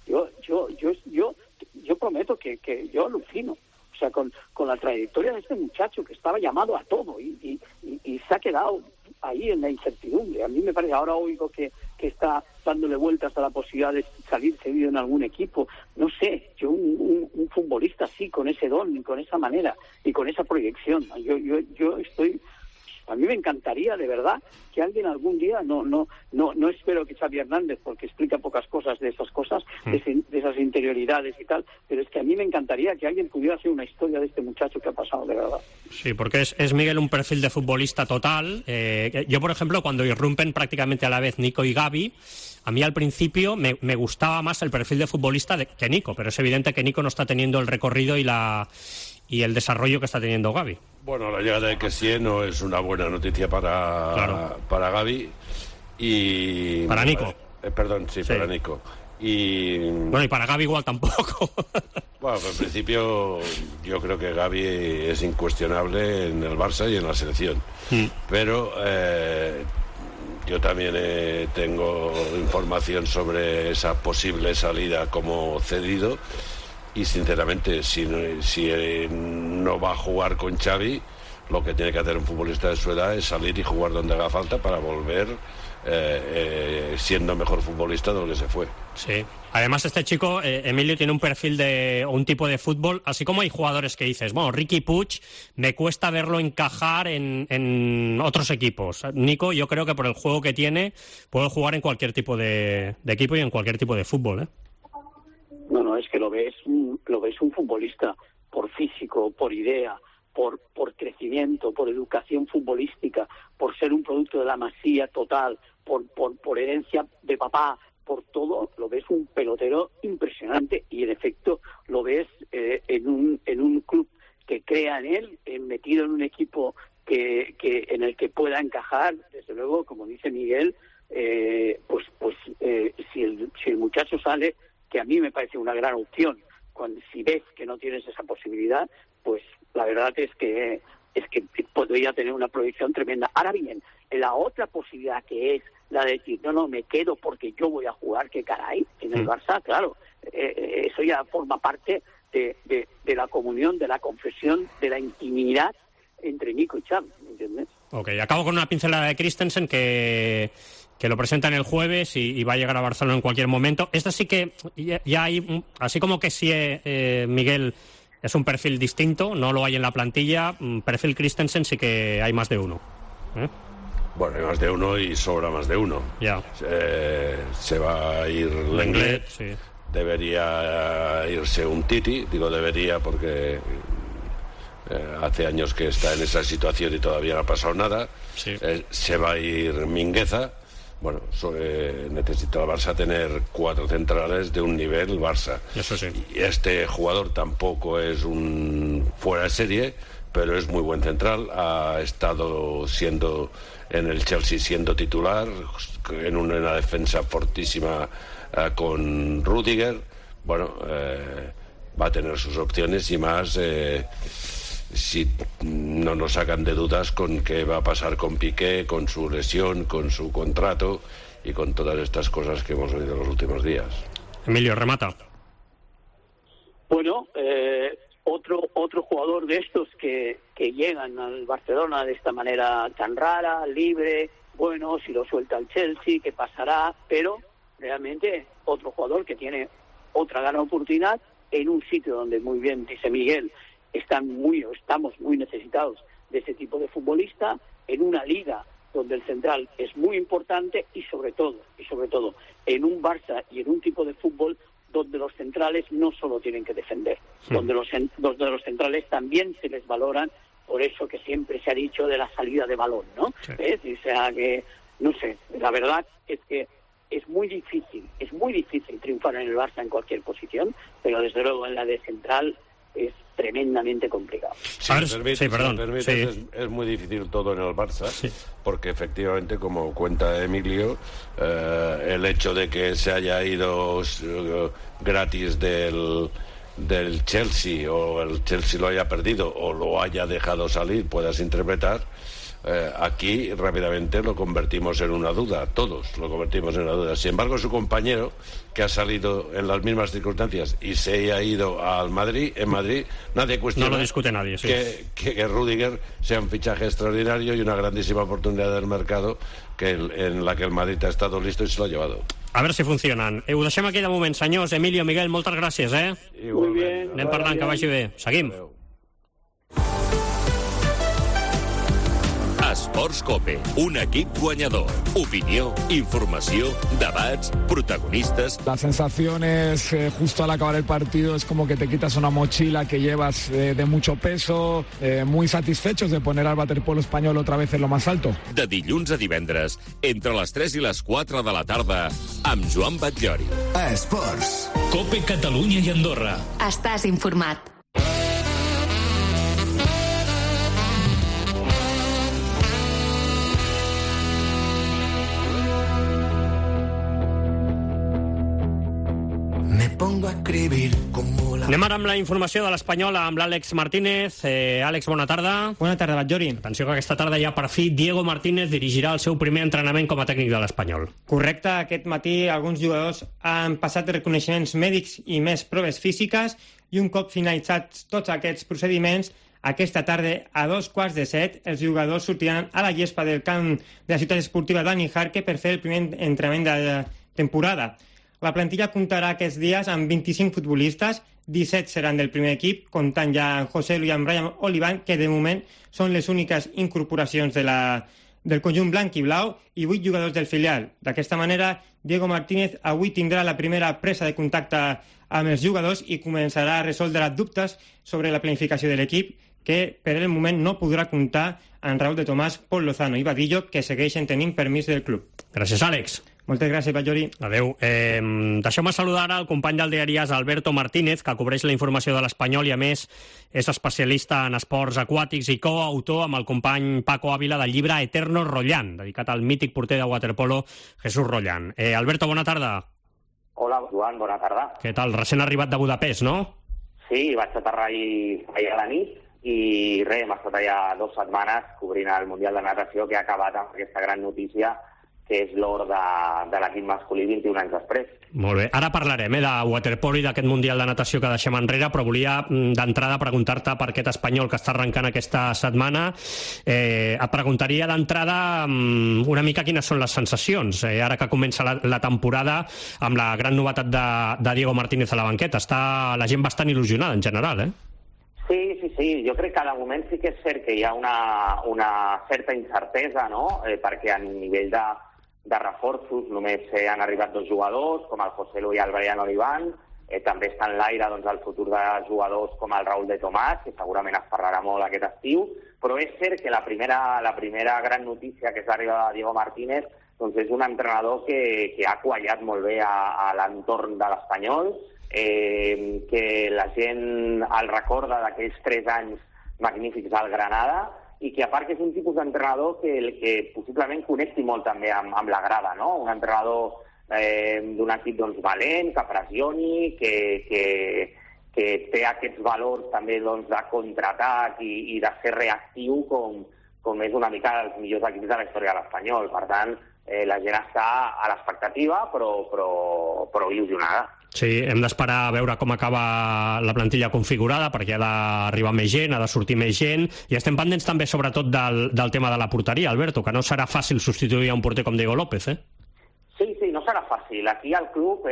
Speaker 19: Yo prometo que yo alucino. O sea, con la trayectoria de este muchacho que estaba llamado a todo y se ha quedado ahí en la incertidumbre. A mí me parece, ahora oigo que está dándole vueltas a la posibilidad de salir cedido en algún equipo. No sé, yo un futbolista así, con ese don, con esa manera y con esa proyección. Yo estoy... A mí me encantaría, de verdad, que alguien algún día, no espero que Xavi Hernández, porque explica pocas cosas de esas cosas, de esas interioridades y tal, pero es que a mí me encantaría que alguien pudiera hacer una historia de este muchacho que ha pasado, de verdad.
Speaker 4: Sí, porque es Miguel un perfil de futbolista total. Yo, por ejemplo, cuando irrumpen prácticamente a la vez Nico y Gavi, a mí al principio me gustaba más el perfil de futbolista que Nico, pero es evidente que Nico no está teniendo el recorrido y el desarrollo que está teniendo Gavi.
Speaker 20: Bueno, la llegada de Kessie no es una buena noticia para Gavi y...
Speaker 4: Para Nico.
Speaker 20: Perdón, sí, para Nico.
Speaker 4: Bueno, y para Gavi igual tampoco.
Speaker 20: Bueno, en principio yo creo que Gavi es incuestionable en el Barça y en la selección. Pero yo también tengo información sobre esa posible salida como cedido y sinceramente si no va a jugar con Xavi, lo que tiene que hacer un futbolista de su edad es salir y jugar donde haga falta para volver siendo mejor futbolista de lo que se fue.
Speaker 4: Sí. Además, este chico, Emilio, tiene un perfil o un tipo de fútbol, así como hay jugadores que dices, bueno, Riqui Puig, me cuesta verlo encajar en otros equipos. Nico, yo creo que por el juego que tiene, puede jugar en cualquier tipo de equipo y en cualquier tipo de fútbol, ¿eh?
Speaker 19: No, es que lo ves un futbolista por físico, por idea, por crecimiento, por educación futbolística, por ser un producto de la Masía total, por herencia de papá, por todo, lo ves un pelotero impresionante y en efecto lo ves en un club que crea en él, metido en un equipo que en el que pueda encajar. Desde luego, como dice Miguel, si el muchacho sale, que a mí me parece una gran opción, si ves que no tienes esa posibilidad, pues la verdad es que podría tener una proyección tremenda. Ahora bien, la otra posibilidad que es la de decir, no, me quedo porque yo voy a jugar, que caray, en el Barça, claro, eso ya forma parte de la comunión, de la confesión, de la intimidad entre Nico y Xavi, ¿entiendes?
Speaker 4: Ok, acabo con una pincelada de Christensen que lo presentan el jueves y va a llegar a Barcelona en cualquier momento. Esta sí que ya hay, así como que sí, Miguel, es un perfil distinto, no lo hay en la plantilla, perfil Christensen sí que hay más de uno.
Speaker 20: Bueno, hay más de uno y sobra más de uno.
Speaker 4: Ya.
Speaker 20: Se va a ir Lenglet,
Speaker 4: sí.
Speaker 20: Debería irse un Titi, digo debería porque hace años que está en esa situación y todavía no ha pasado nada.
Speaker 4: Sí.
Speaker 20: Se va a ir Mingueza. Bueno, necesita el Barça tener 4 centrales de un nivel Barça.
Speaker 4: Eso sí.
Speaker 20: Y este jugador tampoco es un fuera de serie, pero es muy buen central. Ha estado siendo en el Chelsea siendo titular, en una defensa fortísima con Rudiger. Bueno, va a tener sus opciones y más si no nos sacan de dudas con qué va a pasar con Piqué, con su lesión, con su contrato y con todas estas cosas que hemos oído en los últimos días.
Speaker 4: Emilio, remata.
Speaker 19: Bueno, otro jugador de estos que llegan al Barcelona de esta manera tan rara, libre, bueno, si lo suelta el Chelsea, ¿qué pasará? Pero realmente otro jugador que tiene otra gran oportunidad en un sitio donde, muy bien dice Miguel, estamos muy necesitados de ese tipo de futbolista, en una liga donde el central es muy importante y sobre todo en un Barça y en un tipo de fútbol donde los centrales no solo tienen que defender, donde los centrales también se les valoran, por eso que siempre se ha dicho de la salida de balón, ¿no?
Speaker 4: Sí.
Speaker 19: O sea que, no sé, la verdad es que es muy difícil triunfar en el Barça en cualquier posición, pero desde luego en la de central es tremendamente complicado.
Speaker 20: Es muy difícil todo en el Barça, porque efectivamente, como cuenta Emilio, el hecho de que se haya ido gratis del Chelsea, o el Chelsea lo haya perdido o lo haya dejado salir, puedas interpretar, aquí rápidamente lo convertimos en una duda, todos lo convertimos en una duda. Sin embargo, su compañero, que ha salido en las mismas circunstancias y se ha ido al Madrid, en Madrid nadie cuestiona,
Speaker 4: no lo discute nadie, sí,
Speaker 20: que Rudiger sea un fichaje extraordinario y una grandísima oportunidad del mercado en la que el Madrid ha estado listo y se lo ha llevado.
Speaker 4: A ver si funcionen. Ho deixem aquí de moment, senyors. Emilio, Miguel, moltes gràcies,
Speaker 19: Muy bien.
Speaker 4: Anem parlant, que vagi bé. Seguim.
Speaker 10: Esports Cope, un equip guanyador. Opinió, informació, debats, protagonistas.
Speaker 21: La sensación es, justo al acabar el partido, es como que te quitas una mochila que llevas de mucho peso, muy satisfechos de poner al waterpolo espanyol otra vez en lo más alto.
Speaker 10: De dilluns a divendres, entre les 3 i les 4 de la tarda, amb Joan Batllori.
Speaker 22: Esports.
Speaker 23: Cope Catalunya i Andorra.
Speaker 3: Estàs informat.
Speaker 22: Me pongo
Speaker 5: aprendiendo a escribir como la...
Speaker 4: Anem ara amb la informació de l'Espanyol amb l'Àlex Martínez. Àlex, bona tarda.
Speaker 6: Bona tarda, Batllori.
Speaker 4: Atenció que aquesta tarda ja per fi Diego Martínez dirigirà el seu primer entrenament com a tècnic de l'Espanyol.
Speaker 6: Correcte, aquest matí alguns jugadors han passat reconeixements mèdics i més proves físiques i un cop finalitzats tots aquests procediments, aquesta tarda a 7:15 els jugadors sortiran a la gespa del camp de la ciutat esportiva d'Ani Jarque per fer el primer entrenament de la temporada. La plantilla comptarà aquests dies amb 25 futbolistes, 17 seran del primer equip, comptant ja en José Lu i en Brian Olivan, que de moment són les úniques incorporacions del conjunt blanc i blau, i 8 jugadors del filial. D'aquesta manera, Diego Martínez avui tindrà la primera presa de contacte amb els jugadors i començarà a resoldre dubtes sobre la planificació de l'equip, que per el moment no podrà comptar amb Raúl de Tomàs, Pol Lozano i Vadillo, que segueixen tenint permís del club.
Speaker 4: Gràcies, Àlex.
Speaker 6: Moltes gràcies, Batllori.
Speaker 4: Adéu. Deixeu-me saludar al company del diari AS, Alberto Martínez, que cobreix la informació de l'Espanyol i, a més, és especialista en esports aquàtics i coautor amb el company Paco Ávila del llibre Eterno Rollán, dedicat al mític porter de waterpolo Jesús Rollán. Alberto, bona tarda.
Speaker 22: Hola, Joan, bona tarda.
Speaker 4: Què tal? Recent arribat de Budapest, no?
Speaker 22: Sí, vaig aterrar ahir a la nit i res, hem estat allà 2 setmanes cobrint el Mundial de Natació, que ha acabat amb aquesta gran notícia que és l'or de l'equip masculí 21 anys després.
Speaker 4: Molt bé. Ara parlarem de waterpolo i d'aquest Mundial de Natació que deixem enrere, però volia d'entrada preguntar-te per aquest Espanyol que està arrencant aquesta setmana. Et preguntaria d'entrada una mica quines són les sensacions, ara que comença la temporada amb la gran novetat de Diego Martínez a la banqueta. Està la gent bastant il·lusionada en general, eh?
Speaker 22: Sí, jo crec que de moment sí que és cert que hi ha una certa incertesa, no? Perquè a nivell de reforços només han arribat 2 jugadors, com el José Lu i el Brian Olivan. També està en l'aire el futur de jugadors com el Raúl de Tomàs, que segurament es parlarà molt aquest estiu, però és cert que la primera gran notícia, que és l'arribada de Diego Martínez, doncs és un entrenador que ha quallat molt bé a l'entorn de l'Espanyol, que la gent el recorda d'aquells 3 anys magnífics al Granada i que a part que és un tipus d'entrenador que possiblement connecti molt també amb la grada, no? Un entrenador d'un equip valent, que pressioni, que té aquests valors també de contraatac i de ser reactiu com és una mica dels millors equips de la història de l'Espanyol. Per tant, la gent està a l'expectativa però il·lusionada.
Speaker 4: Sí, hem d'esperar a veure com acaba la plantilla configurada, perquè ha d'arribar més gent, ha de sortir més gent, i estem pendents també sobretot del tema de la porteria, Alberto, que no serà fàcil substituir a un porter com Diego López, eh?
Speaker 22: Sí, no serà fàcil. Aquí al club,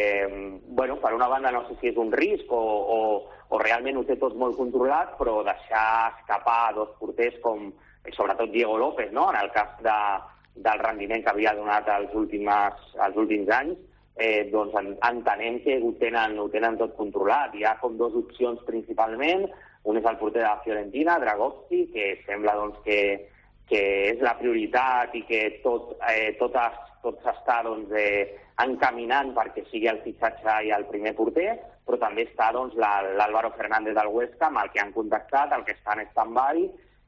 Speaker 22: per una banda no sé si és un risc o realment ho té tot molt controlat, però deixar escapar 2 porters com, sobretot Diego López, no? En el cas del rendiment que havia donat els últims anys, doncs entenem que ho tenen tot controlat. Hi ha com 2 opcions principalment. Un és el porter de la Fiorentina, Dragowski, que sembla que és la prioritat i que tot s'està encaminant perquè sigui el fitxatge i el primer porter, però també està l'Álvaro Fernández del Huesca, amb el que han contactat, el que està en stand-by,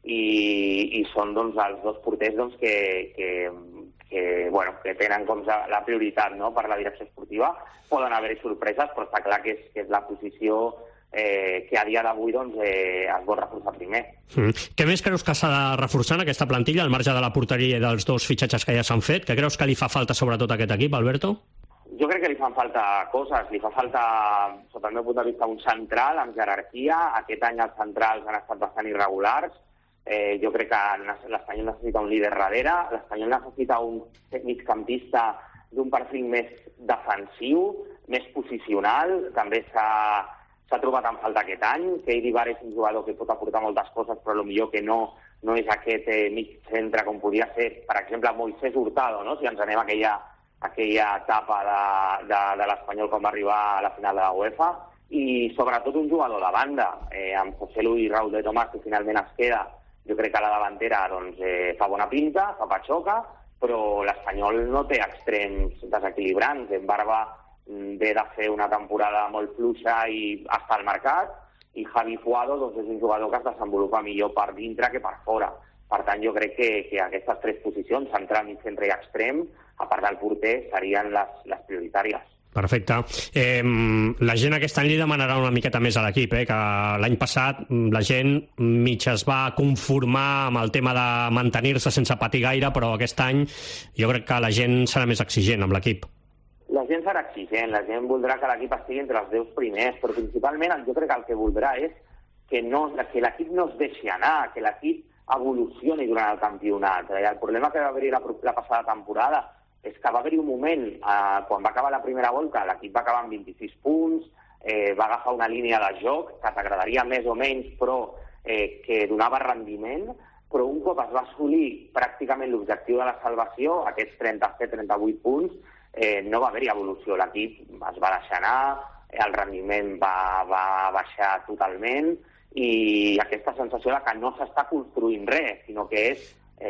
Speaker 22: i són els 2 porters que tenen com la prioritat, no?, per la direcció esportiva. Poden haver-hi sorpreses, però està clar que és la posició que a dia d'avui es vol reforçar primer.
Speaker 4: Què més creus que s'ha de reforçar en aquesta plantilla, al marge de la porteria i dels 2 fitxatges que ja s'han fet? Què creus que li fa falta sobretot a aquest equip, Alberto?
Speaker 22: Jo crec que li fan falta coses. Li fa falta, sota el meu punt de vista, un central amb jerarquia. Aquest any els centrals han estat bastant irregulars. Jo crec que l'Espanyol necessita un líder darrere, l'Espanyol necessita un migcampista d'un perfil més defensiu, més posicional. També s'ha trobat en falta aquest any. Keidi Bar és un jugador que pot aportar moltes coses, però potser que no és aquest mig centre com podia ser, per exemple, Moisés Hurtado, no? Si ens anem a aquella etapa de l'Espanyol quan va arribar a la final de la UEFA. I sobretot un jugador de banda, amb José Lu i Raúl de Tomàs, que finalment es queda. Jo crec que la davantera fa bona pinta, fa patxoca, però l'Espanyol no té extrems desequilibrants. En Barba ve de fer una temporada molt fluixa i està al mercat, i Javi Fuado és un jugador que es desenvolupa millor per dintre que per fora. Per tant, jo crec que aquestes 3 posicions, central, mig centre i extrem, a part del porter, serien les prioritàries.
Speaker 4: Perfecte. La gent aquest any li demanarà una miqueta més a l'equip, que l'any passat la gent mig es va conformar amb el tema de mantenir-se sense patir gaire, però aquest any jo crec que la gent serà més exigent amb l'equip.
Speaker 22: La gent serà exigent, la gent voldrà que l'equip estigui entre els 10 primers, però principalment jo crec que el que voldrà és que l'equip no es deixi anar, que l'equip evolucioni durant el campionat. El problema que va haver-hi la passada temporada és que va haver-hi un moment, quan va acabar la primera volta, l'equip va acabar amb 26 punts, va agafar una línia de joc que t'agradaria més o menys, però que donava rendiment, però un cop es va assolir pràcticament l'objectiu de la salvació, aquests 37-38 punts, no va haver-hi evolució. L'equip es va deixar anar, el rendiment va baixar totalment, i aquesta sensació de que no s'està construint res, sinó que és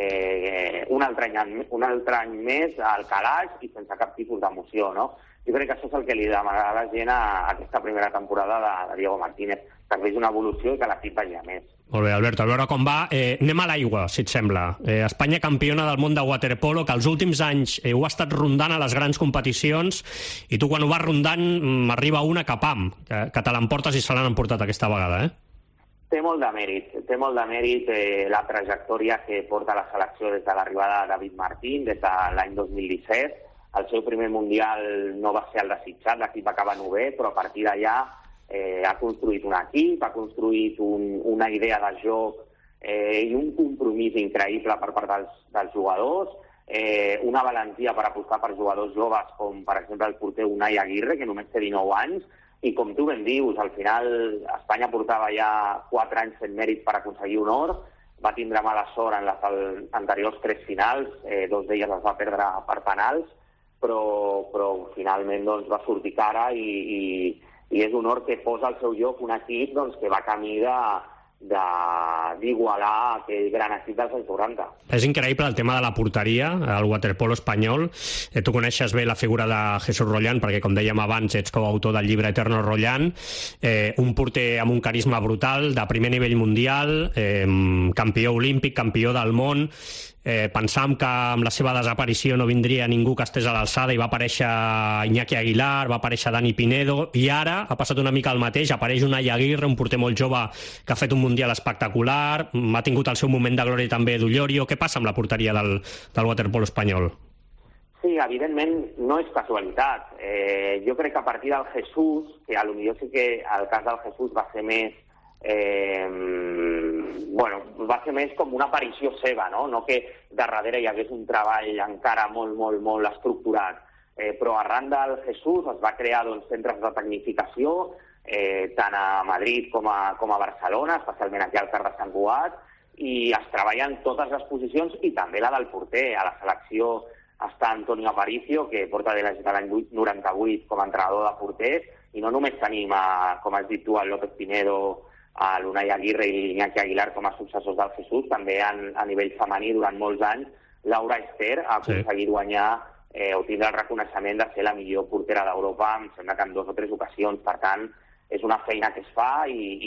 Speaker 22: un altre any més al calaix i sense cap tipus d'emoció, no? Jo crec que això és el que li demanarà a la gent a aquesta primera temporada de Diego Martínez, que es vegi una evolució i que l'equip vagi a més.
Speaker 4: Molt bé, Alberto, a veure com va. Anem a l'aigua, si et sembla. Espanya campiona del món de waterpolo, que els últims anys ho ha estat rondant a les grans competicions, i tu quan ho vas rondant arriba una capam, que te l'emportes i se l'han emportat aquesta vegada,
Speaker 22: Té molt de mèrit la trajectòria que porta la selecció des de l'arribada de David Martín, des de l'any 2017. El seu primer mundial no va ser el desitjat, l'equip va acabar 9è, però a partir d'allà ha construït un equip, ha construït una idea de joc i un compromís increïble per part dels jugadors, una valentia per apostar per jugadors joves, com per exemple el porter Unai Aguirre, que només té 19 anys, i com tu ben dius, al final Espanya portava ja 4 anys fent mèrits per aconseguir un or, va tindre mala sort en les anteriors 3 finals, 2 d'elles les va perdre per penals, però finalment va sortir cara i és un or que posa al seu lloc un equip que va camí d'igualar aquell gran equip dels anys 90.
Speaker 4: És increïble el tema de la porteria, el waterpolo espanyol. Tu coneixes bé la figura de Jesús Rollán, perquè, com dèiem abans, ets coautor del llibre Eterno Rollán, un porter amb un carisma brutal, de primer nivell mundial, campió olímpic, campió del món. Pensàvem que amb la seva desaparició no vindria ningú que estés a l'alçada, i va aparèixer Iñaki Aguilar, va aparèixer Dani Pinedo, i ara ha passat una mica el mateix, apareix Unai Aguirre, un porter molt jove que ha fet un mundial espectacular, ha tingut el seu moment de glòria també d'Ullorio. Què passa amb la porteria del waterpolo espanyol?
Speaker 22: Sí, evidentment no és casualitat. Jo crec que a partir del Jesús, que potser sí que el cas del Jesús va ser més va ser més com una aparició seva, no que darrere hi hagués un treball encara molt estructurat. Però arran del Jesús es va crear centres de tecnificació, tant a Madrid com a Barcelona, especialment aquí al carrer de Sant Cugat, i es treballen totes les posicions, i també la del porter. A la selecció està Antonio Aparicio, que porta de l'any 98 com a entrenador de porters, i no només tenim, com has dit tu, el López Pinedo, a l'Unai Aguirre i l'Iñaki Aguilar com a successors del Jesús. També a nivell femení, durant molts anys, Laura Ester ha aconseguit guanyar o tindre el reconeixement de ser la millor portera d'Europa, em sembla que en 2 o 3 ocasions. Per tant, és una feina que es fa i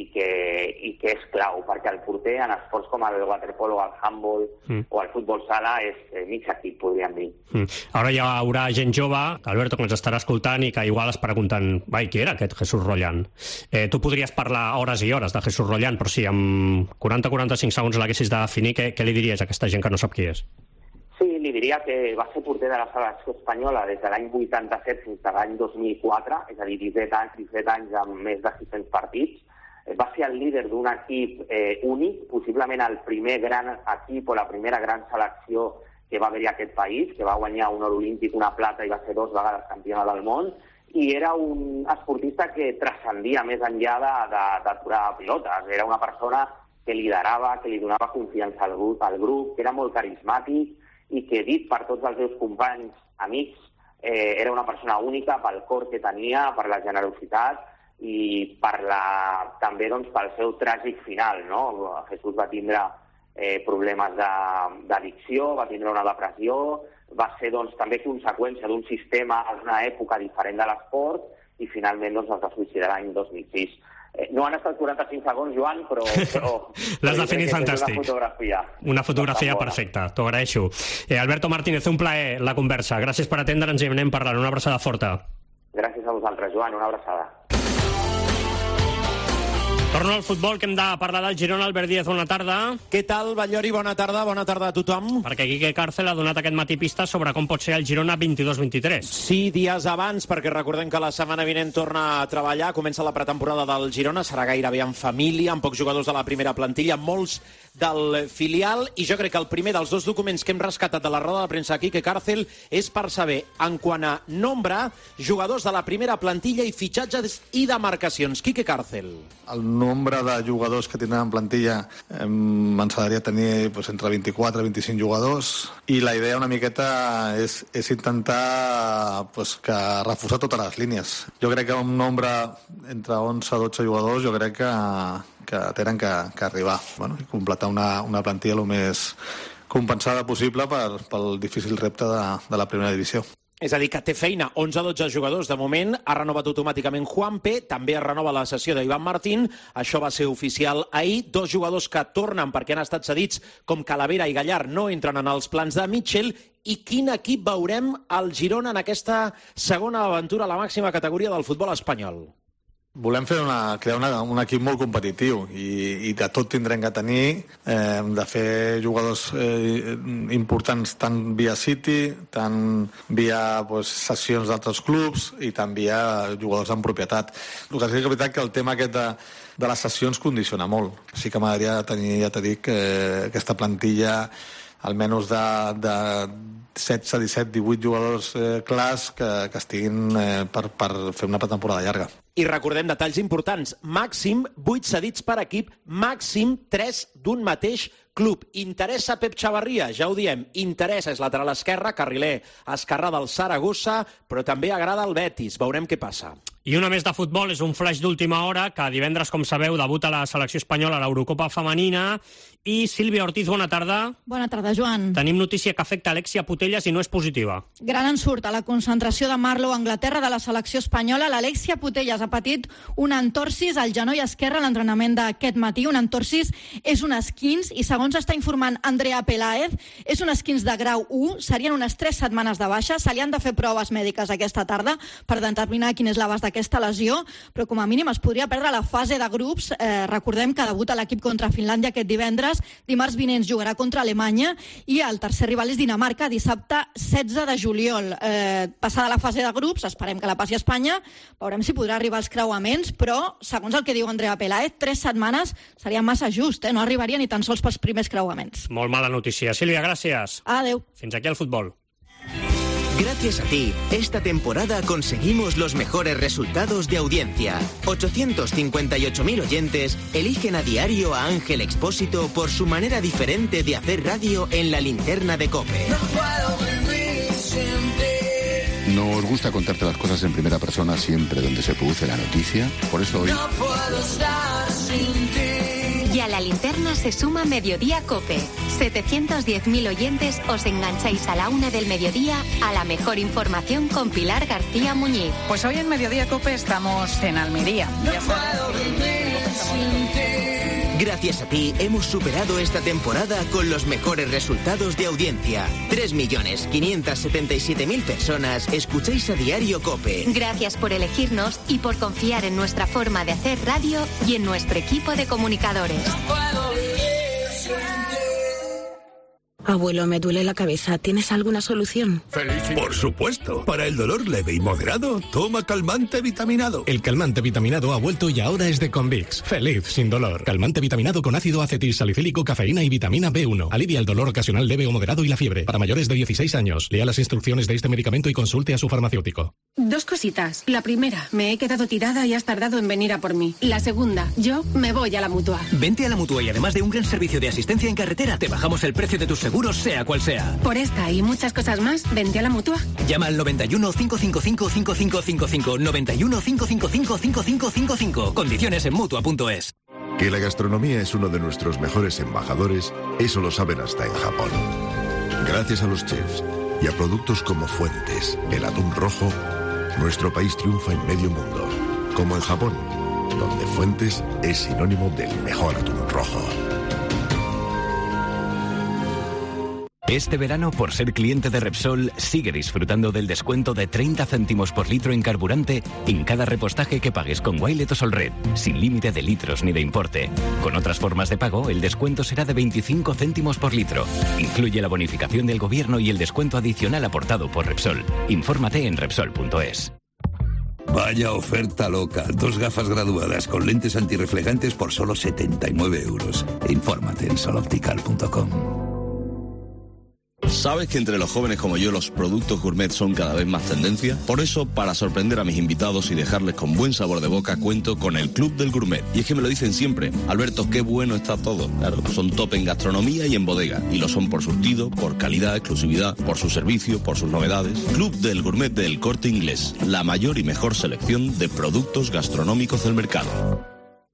Speaker 22: que és clau, perquè el porter en esports com el waterpolo, el handball o el futbol sala és mig equip, podríem dir.
Speaker 4: Ara hi haurà gent jove, Alberto, que ens estarà escoltant i que igual es pregunten qui era aquest Jesús Rollán? Tu podries parlar hores i hores de Jesús Rollán, però si amb 40-45 segons l'haguessis de definir, què li diries a aquesta gent que no sap qui és?
Speaker 22: Sí, li diria que va ser porter de la selecció espanyola des de l'any 87 fins a l'any 2004, és a dir, 17 anys amb més de 600 partits. Va ser el líder d'un equip únic, possiblement el primer gran equip o la primera gran selecció que va haver-hi a aquest país, que va guanyar un or olímpic, una plata, i va ser 2 vegades campiona del món, i era un esportista que transcendia més enllà d'aturar pilotes. Era una persona que liderava, que li donava confiança al grup, que era molt carismàtic, i que, dit per tots els seus companys, amics, era una persona única pel cor que tenia, per la generositat i també pel seu tràgic final. Jesús va tindre problemes d'addicció, va tindre una depressió, va ser també conseqüència d'un sistema, d'una època diferent de l'esport, i finalment es va suïcidar l'any 2006. No han estat 45 segons, Joan, però
Speaker 4: l'has definit fantàstic. Una fotografia perfecta, t'ho agraeixo. Alberto Martínez, un plaer la conversa. Gràcies per atendre'ns i anem parlant. Una abraçada forta.
Speaker 22: Gràcies a vosaltres, Joan, una abraçada.
Speaker 4: Torno al futbol, que hem de parlar del Girona. Albert Díaz, bona tarda.
Speaker 2: Què tal, Batllori? Bona tarda a tothom.
Speaker 4: Perquè Quique Cárcel ha donat aquest matí pistes sobre com pot ser el Girona 22-23.
Speaker 2: Sí, dies abans, perquè recordem que la setmana vinent torna a treballar, comença la pretemporada del Girona, serà gairebé en família, amb pocs jugadors de la primera plantilla, molts del filial, i jo crec que el primer dels dos documents que hem rescatat de la roda de premsa de Quique Cárcel és per saber, en quant a nombre, jugadors de la primera plantilla i fitxatges i demarcacions. Quique Cárcel.
Speaker 7: El nombre de jugadors que tindran en plantilla ens agradaria tenir entre 24 i 25 jugadors, i la idea una miqueta és intentar que reforçar totes les línies. Jo crec que un nombre entre 11 i 12 jugadors jo crec que tenen que arribar, i completar una plantilla el més compensada possible pel difícil repte de la primera divisió.
Speaker 2: És a dir, que té feina, 11-12 jugadors. De moment ha renovat automàticament Juanpe, també es renova la cessió d'Ivan Martín, això va ser oficial ahir. 2 jugadors que tornen perquè han estat cedits, com Calavera i Gallard, no entren en els plans de Mitchell. I quin equip veurem al Girona en aquesta segona aventura a la màxima categoria del futbol espanyol?
Speaker 7: Volem crear un equip molt competitiu i de tot tindrem que tenir, de fer jugadors importants tant via City, tant via sessions d'altres clubs i tant via jugadors en propietat. El que sí que és veritat que el tema aquest de les sessions condiciona molt. Sí que m'agradaria tenir, ja t'he dit, aquesta plantilla almenys de 16, 17, 18 jugadors clars que estiguin per fer una pretemporada llarga.
Speaker 2: I recordem detalls importants. Màxim 8 cedits per equip, màxim 3 d'un mateix club. Interessa Pep Chavarria, ja ho diem, interessa, és lateral esquerre, carriler esquerrà del Saragossa, però també agrada el Betis. Veurem què passa.
Speaker 4: I una més de futbol, és un flash d'última hora, que divendres, com sabeu, debuta la selecció espanyola a l'Eurocopa femenina. I Sílvia Ortiz, bona tarda.
Speaker 8: Bona tarda, Joan.
Speaker 4: Tenim notícia que afecta Alexia Putellas i no és positiva.
Speaker 8: Gran ensurt a la concentració de Marlow, Anglaterra, de la selecció espanyola. L'Alexia Putellas ha patit un entorsis al genoll esquerre a l'entrenament d'aquest matí. Un entorsis és un esquins i, segons està informant Andrea Peláez, és un esquins de grau 1. Serien unes 3 setmanes de baixa. Se li han de fer proves mèdiques aquesta tarda per determinar quin és l'abast d'aquesta lesió, però com a mínim es podria perdre la fase de grups. Recordem que debuta l'equip contra Finlàndia aquest divendres. Dimarts vinent jugarà contra Alemanya i el tercer rival és Dinamarca, dissabte 16 de juliol. Passada la fase de grups, esperem que la passi a Espanya, veurem si podrà arribar als creuaments, però, segons el que diu Andrea Peláez, 3 setmanes seria massa just, no arribaria ni tan sols pels primers creuaments.
Speaker 4: Molt mala notícia. Sílvia, gràcies.
Speaker 8: Adeu.
Speaker 4: Fins aquí el futbol.
Speaker 24: Gracias a ti, esta temporada conseguimos los mejores resultados de audiencia. 858.000 oyentes eligen a diario a Ángel Expósito por su manera diferente de hacer radio en la linterna de COPE.
Speaker 25: Nos gusta contarte las cosas en primera persona siempre donde se produce la noticia. Por eso hoy...
Speaker 3: No puedo estar sin ti. Y a la linterna se suma Mediodía COPE. 710.000 oyentes os engancháis a la 1 del mediodía a la mejor información con Pilar García Muñiz.
Speaker 26: Pues hoy en Mediodía COPE estamos en Almería. Ya
Speaker 24: Gracias a ti hemos superado esta temporada con los mejores resultados de audiencia. 3.577.000 personas escucháis a diario COPE.
Speaker 3: Gracias por elegirnos y por confiar en nuestra forma de hacer radio y en nuestro equipo de comunicadores.
Speaker 13: Abuelo, me duele la cabeza. ¿Tienes alguna solución?
Speaker 27: Por supuesto. Para el dolor leve y moderado, toma calmante vitaminado.
Speaker 28: El calmante vitaminado ha vuelto y ahora es de Convix. Feliz sin dolor. Calmante vitaminado con ácido acetil salicílico, cafeína y vitamina B1. Alivia el dolor ocasional leve o moderado y la fiebre. Para mayores de 16 años. Lea las instrucciones de este medicamento y consulte a su farmacéutico.
Speaker 29: 2 cositas. La primera, me he quedado tirada y has tardado en venir a por mí. La segunda, yo me voy a la Mutua.
Speaker 30: Vente a la Mutua y además de un gran servicio de asistencia en carretera, te bajamos el precio de tus seguros, sea cual sea.
Speaker 29: Por esta y muchas cosas más, vente a la Mutua.
Speaker 30: Llama al 91 555 5555. 91 555 5555. Condiciones en Mutua.es.
Speaker 31: Que la gastronomía es uno de nuestros mejores embajadores, eso lo saben hasta en Japón. Gracias a los chefs y a productos como Fuentes, el atún rojo, nuestro país triunfa en medio mundo, como en Japón, donde Fuentes es sinónimo del mejor atún rojo.
Speaker 1: Este verano, por ser cliente de Repsol, sigue disfrutando del descuento de 30 céntimos por litro en carburante en cada repostaje que pagues con Wilet o Solred, sin límite de litros ni de importe. Con otras formas de pago, el descuento será de 25 céntimos por litro. Incluye la bonificación del gobierno y el descuento adicional aportado por Repsol. Infórmate en Repsol.es.
Speaker 27: Vaya oferta loca. 2 gafas graduadas con lentes antirreflejantes por solo 79 euros. Infórmate en soloptical.com.
Speaker 9: ¿Sabes que entre los jóvenes como yo los productos gourmet son cada vez más tendencia? Por eso, para sorprender a mis invitados y dejarles con buen sabor de boca, cuento con el Club del Gourmet. Y es que me lo dicen siempre: Alberto, qué bueno está todo. Claro, son top en gastronomía y en bodega. Y lo son por surtido, por calidad, exclusividad, por su servicio, por sus novedades. Club del Gourmet del Corte Inglés. La mayor y mejor selección de productos gastronómicos del mercado.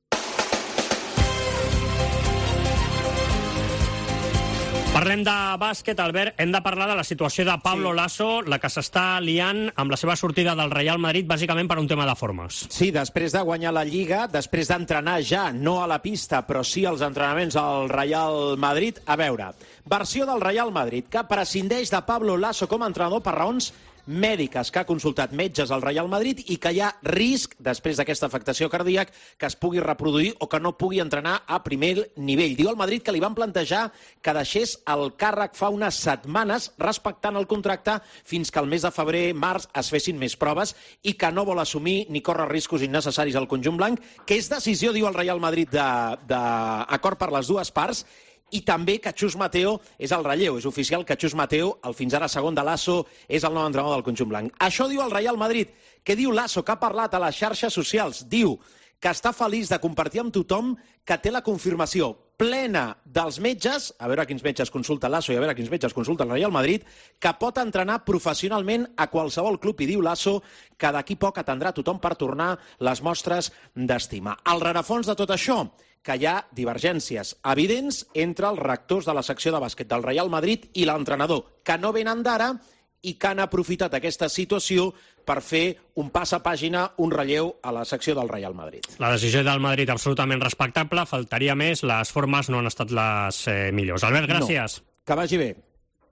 Speaker 4: Parlem de bàsquet, Albert. Hem de parlar de la situació de Pablo Lasso, la que s'està liant amb la seva sortida del Real Madrid, bàsicament per un tema de formes.
Speaker 2: Sí, després de guanyar la Lliga, després d'entrenar ja, no a la pista, però sí als entrenaments al Real Madrid. A veure, versió del Real Madrid, que prescindeix de Pablo Lasso com a entrenador per raons mèdiques, que ha consultat metges al Real Madrid i que hi ha risc, després d'aquesta afectació cardíac, que es pugui reproduir o que no pugui entrenar a primer nivell. Diu al Madrid que li van plantejar que deixés el càrrec fa unes setmanes, respectant el contracte fins que al mes de febrer-març es fessin més proves, i que no vol assumir ni córrer riscos innecessaris al conjunt blanc, que és decisió, diu el Real Madrid, d'acord per les dues parts. I també que Chus Mateo és el relleu. És oficial que Chus Mateo, el fins ara segon de Lasso, és el nou entrenador del conjunt blanc. Això diu el Real Madrid. Què diu Lasso, que ha parlat a les xarxes socials? Diu que està feliç de compartir amb tothom que té la confirmació plena dels metges, a veure quins metges consulta Lasso i a veure quins metges consulta el Real Madrid, que pot entrenar professionalment a qualsevol club, i diu Lasso que d'aquí poc atendrà tothom per tornar les mostres d'estima. El rerefons de tot això, que hi ha divergències evidents entre els rectors de la secció de bàsquet del Real Madrid i l'entrenador, que no venen d'ara i que han aprofitat aquesta situació per fer un pas a pàgina, un relleu a la secció del Real Madrid.
Speaker 4: La decisió del Madrid absolutament respectable, faltaria més, les formes no han estat les millors. Albert, gràcies.
Speaker 2: No, que vagi bé.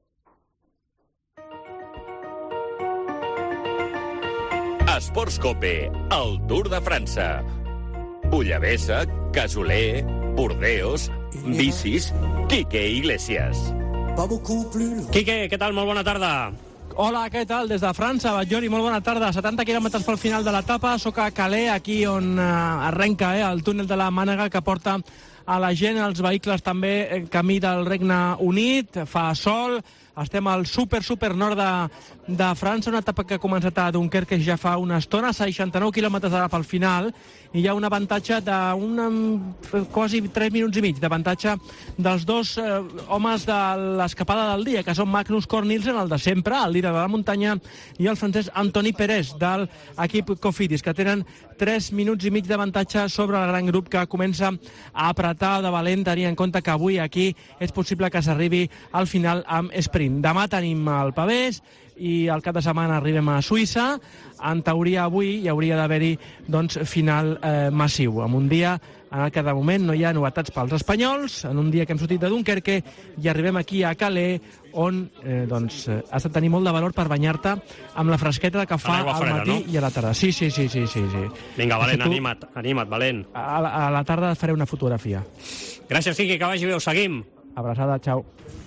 Speaker 10: Esports Cope, el Tour de França. Bullavesa, Casoler, Burdeos, bicis, Quique Iglesias.
Speaker 4: Quique, què tal? Molt bona tarda.
Speaker 11: Hola, què tal? Des de França, Batllori, molt bona tarda. 70 quilòmetres pel final de l'etapa, soc a Calais, aquí on arrenca el túnel de la Mànega, que porta a la gent, als vehicles també, camí del Regne Unit, fa sol. Estem al super nord de França, una etapa que ha començat a Dunkerque ja fa una estona, 69 quilòmetres d'ara pel final, i hi ha un avantatge quasi 3 minuts i mig d'avantatge dels dos homes de l'escapada del dia, que són Magnus Cort Nielsen, el de sempre, el líder de la muntanya, i el francès Anthony Perez, de l'equip Cofidis, que tenen 3 minuts i mig d'avantatge sobre el gran grup que comença a apretar de valent, tenint en compte que avui aquí és possible que s'arribi al final amb sprint. Demà tenim el Pavès i al cap de setmana arribem a Suïssa. En teoria avui hi hauria d'haver-hi final massiu, en un dia en el que de moment no hi ha novetats pels espanyols, en un dia que hem sortit de Dunkerque i arribem aquí a Calais, on has de tenir molt de valor per banyar-te amb la fresqueta que fa al matí, no? I a la tarda. Sí.
Speaker 4: Vinga, Valent, anima't, Valent.
Speaker 11: A la tarda faré una fotografia.
Speaker 4: Gràcies, Quique, que vagi bé, ho seguim.
Speaker 11: Abraçada, chao.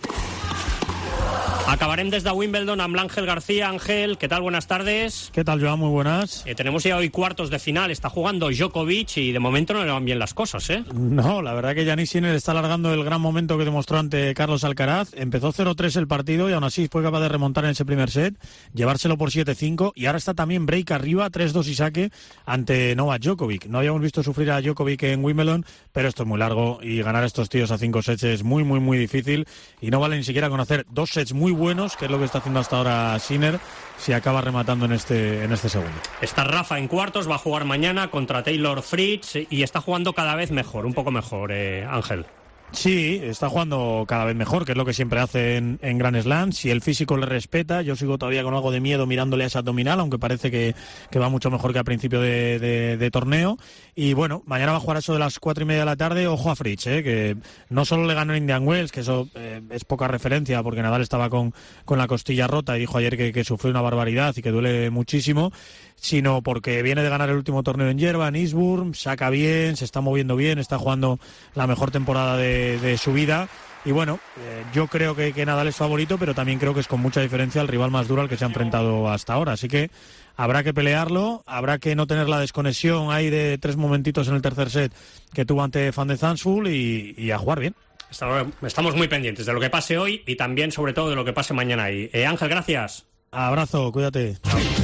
Speaker 4: Acabarem desde Wimbledon amb Ángel García. Ángel, ¿qué tal? Buenas tardes.
Speaker 12: ¿Qué tal, Joan? Muy buenas.
Speaker 4: Tenemos ya hoy cuartos de final. Está jugando Djokovic y de momento no le van bien las cosas, ¿eh?
Speaker 12: No, la verdad que Jannik Sinner está alargando el gran momento que demostró ante Carlos Alcaraz. Empezó 0-3 el partido y aún así fue capaz de remontar en ese primer set, llevárselo por 7-5 y ahora está también break arriba, 3-2 y saque ante Novak Djokovic. No habíamos visto sufrir a Djokovic en Wimbledon, pero esto es muy largo y ganar a estos tíos a 5 sets es muy, muy, muy difícil y no vale ni siquiera con hacer 2 sets muy buenos, que es lo que está haciendo hasta ahora Sinner, si acaba rematando en este segundo.
Speaker 4: Está Rafa en cuartos, va a jugar mañana contra Taylor Fritz y está jugando cada vez mejor, un poco mejor, Ángel.
Speaker 12: Sí, está jugando cada vez mejor, que es lo que siempre hace en Grand Slam. Si el físico le respeta, yo sigo todavía con algo de miedo mirándole a esa abdominal, aunque parece que va mucho mejor que al principio de torneo. Y bueno, mañana va a jugar eso de las 4:30 de la tarde. Ojo a Fritz, que no solo le ganó en Indian Wells, que eso es poca referencia porque Nadal estaba con la costilla rota y dijo ayer que sufrió una barbaridad y que duele muchísimo, sino porque viene de ganar el último torneo en Yerba, en Eastbourne, saca bien, se está moviendo bien, está jugando la mejor temporada de su vida. Y bueno, yo creo que Nadal es favorito, pero también creo que es con mucha diferencia el rival más duro al que se ha enfrentado hasta ahora. Así que habrá que pelearlo, habrá que no tener la desconexión ahí de 3 momentitos en el tercer set que tuvo ante Van de Zandschulp y a jugar bien.
Speaker 4: Estamos muy pendientes de lo que pase hoy y también, sobre todo, de lo que pase mañana ahí. Ángel, gracias.
Speaker 12: Abrazo, cuídate.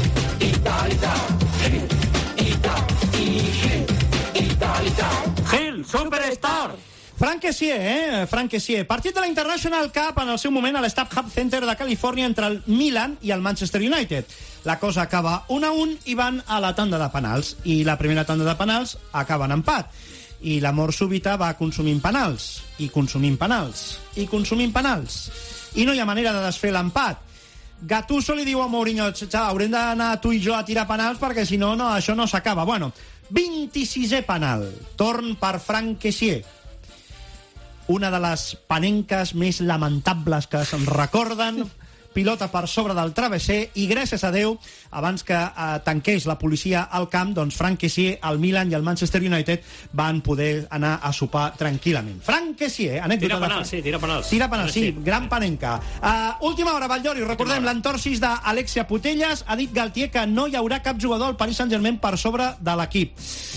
Speaker 4: Gil, Superstar!
Speaker 5: Frank Kessié. Partit de la International Cup en el seu moment a l'Stab Center de Califòrnia entre el Milan i el Manchester United. La cosa acaba 1-1 i van a la tanda de penals. I la primera tanda de penals acaba en empat. I la mort súbita va consumint penals. I consumint penals. I consumint penals. I no hi ha manera de desfer l'empat. Gattuso li diu a Mourinho, haurem d'anar tu i jo a tirar penals perquè si no, això no s'acaba. Bueno, 26è penal. Torn per Frank Kessié. Una de les panenques més lamentables que se'n recorden. Pilota per sobre del travesser i gràcies a Déu, abans que tanqués la policia al camp, doncs Frank Kessié, el Milan i el Manchester United van poder anar a sopar tranquil·lament. Frank Kessié, anècdota
Speaker 4: tira penals.
Speaker 5: Tira penals, sí, gran panenca. Última hora, Batllori, recordem l'entorsis d'Alexia Putellas. Ha dit Galtier que no hi haurà cap jugador al Paris Saint-Germain per sobre de l'equip.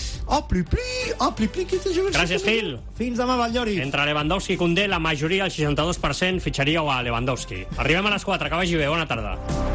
Speaker 4: Gràcies, Gil.
Speaker 5: Fins demà, Batllori.
Speaker 4: Entre Lewandowski i Koundé, la majoria, el 62%, fitxaríeu a Lewandowski. Arribem a les 4, que vagi bé, bona tarda.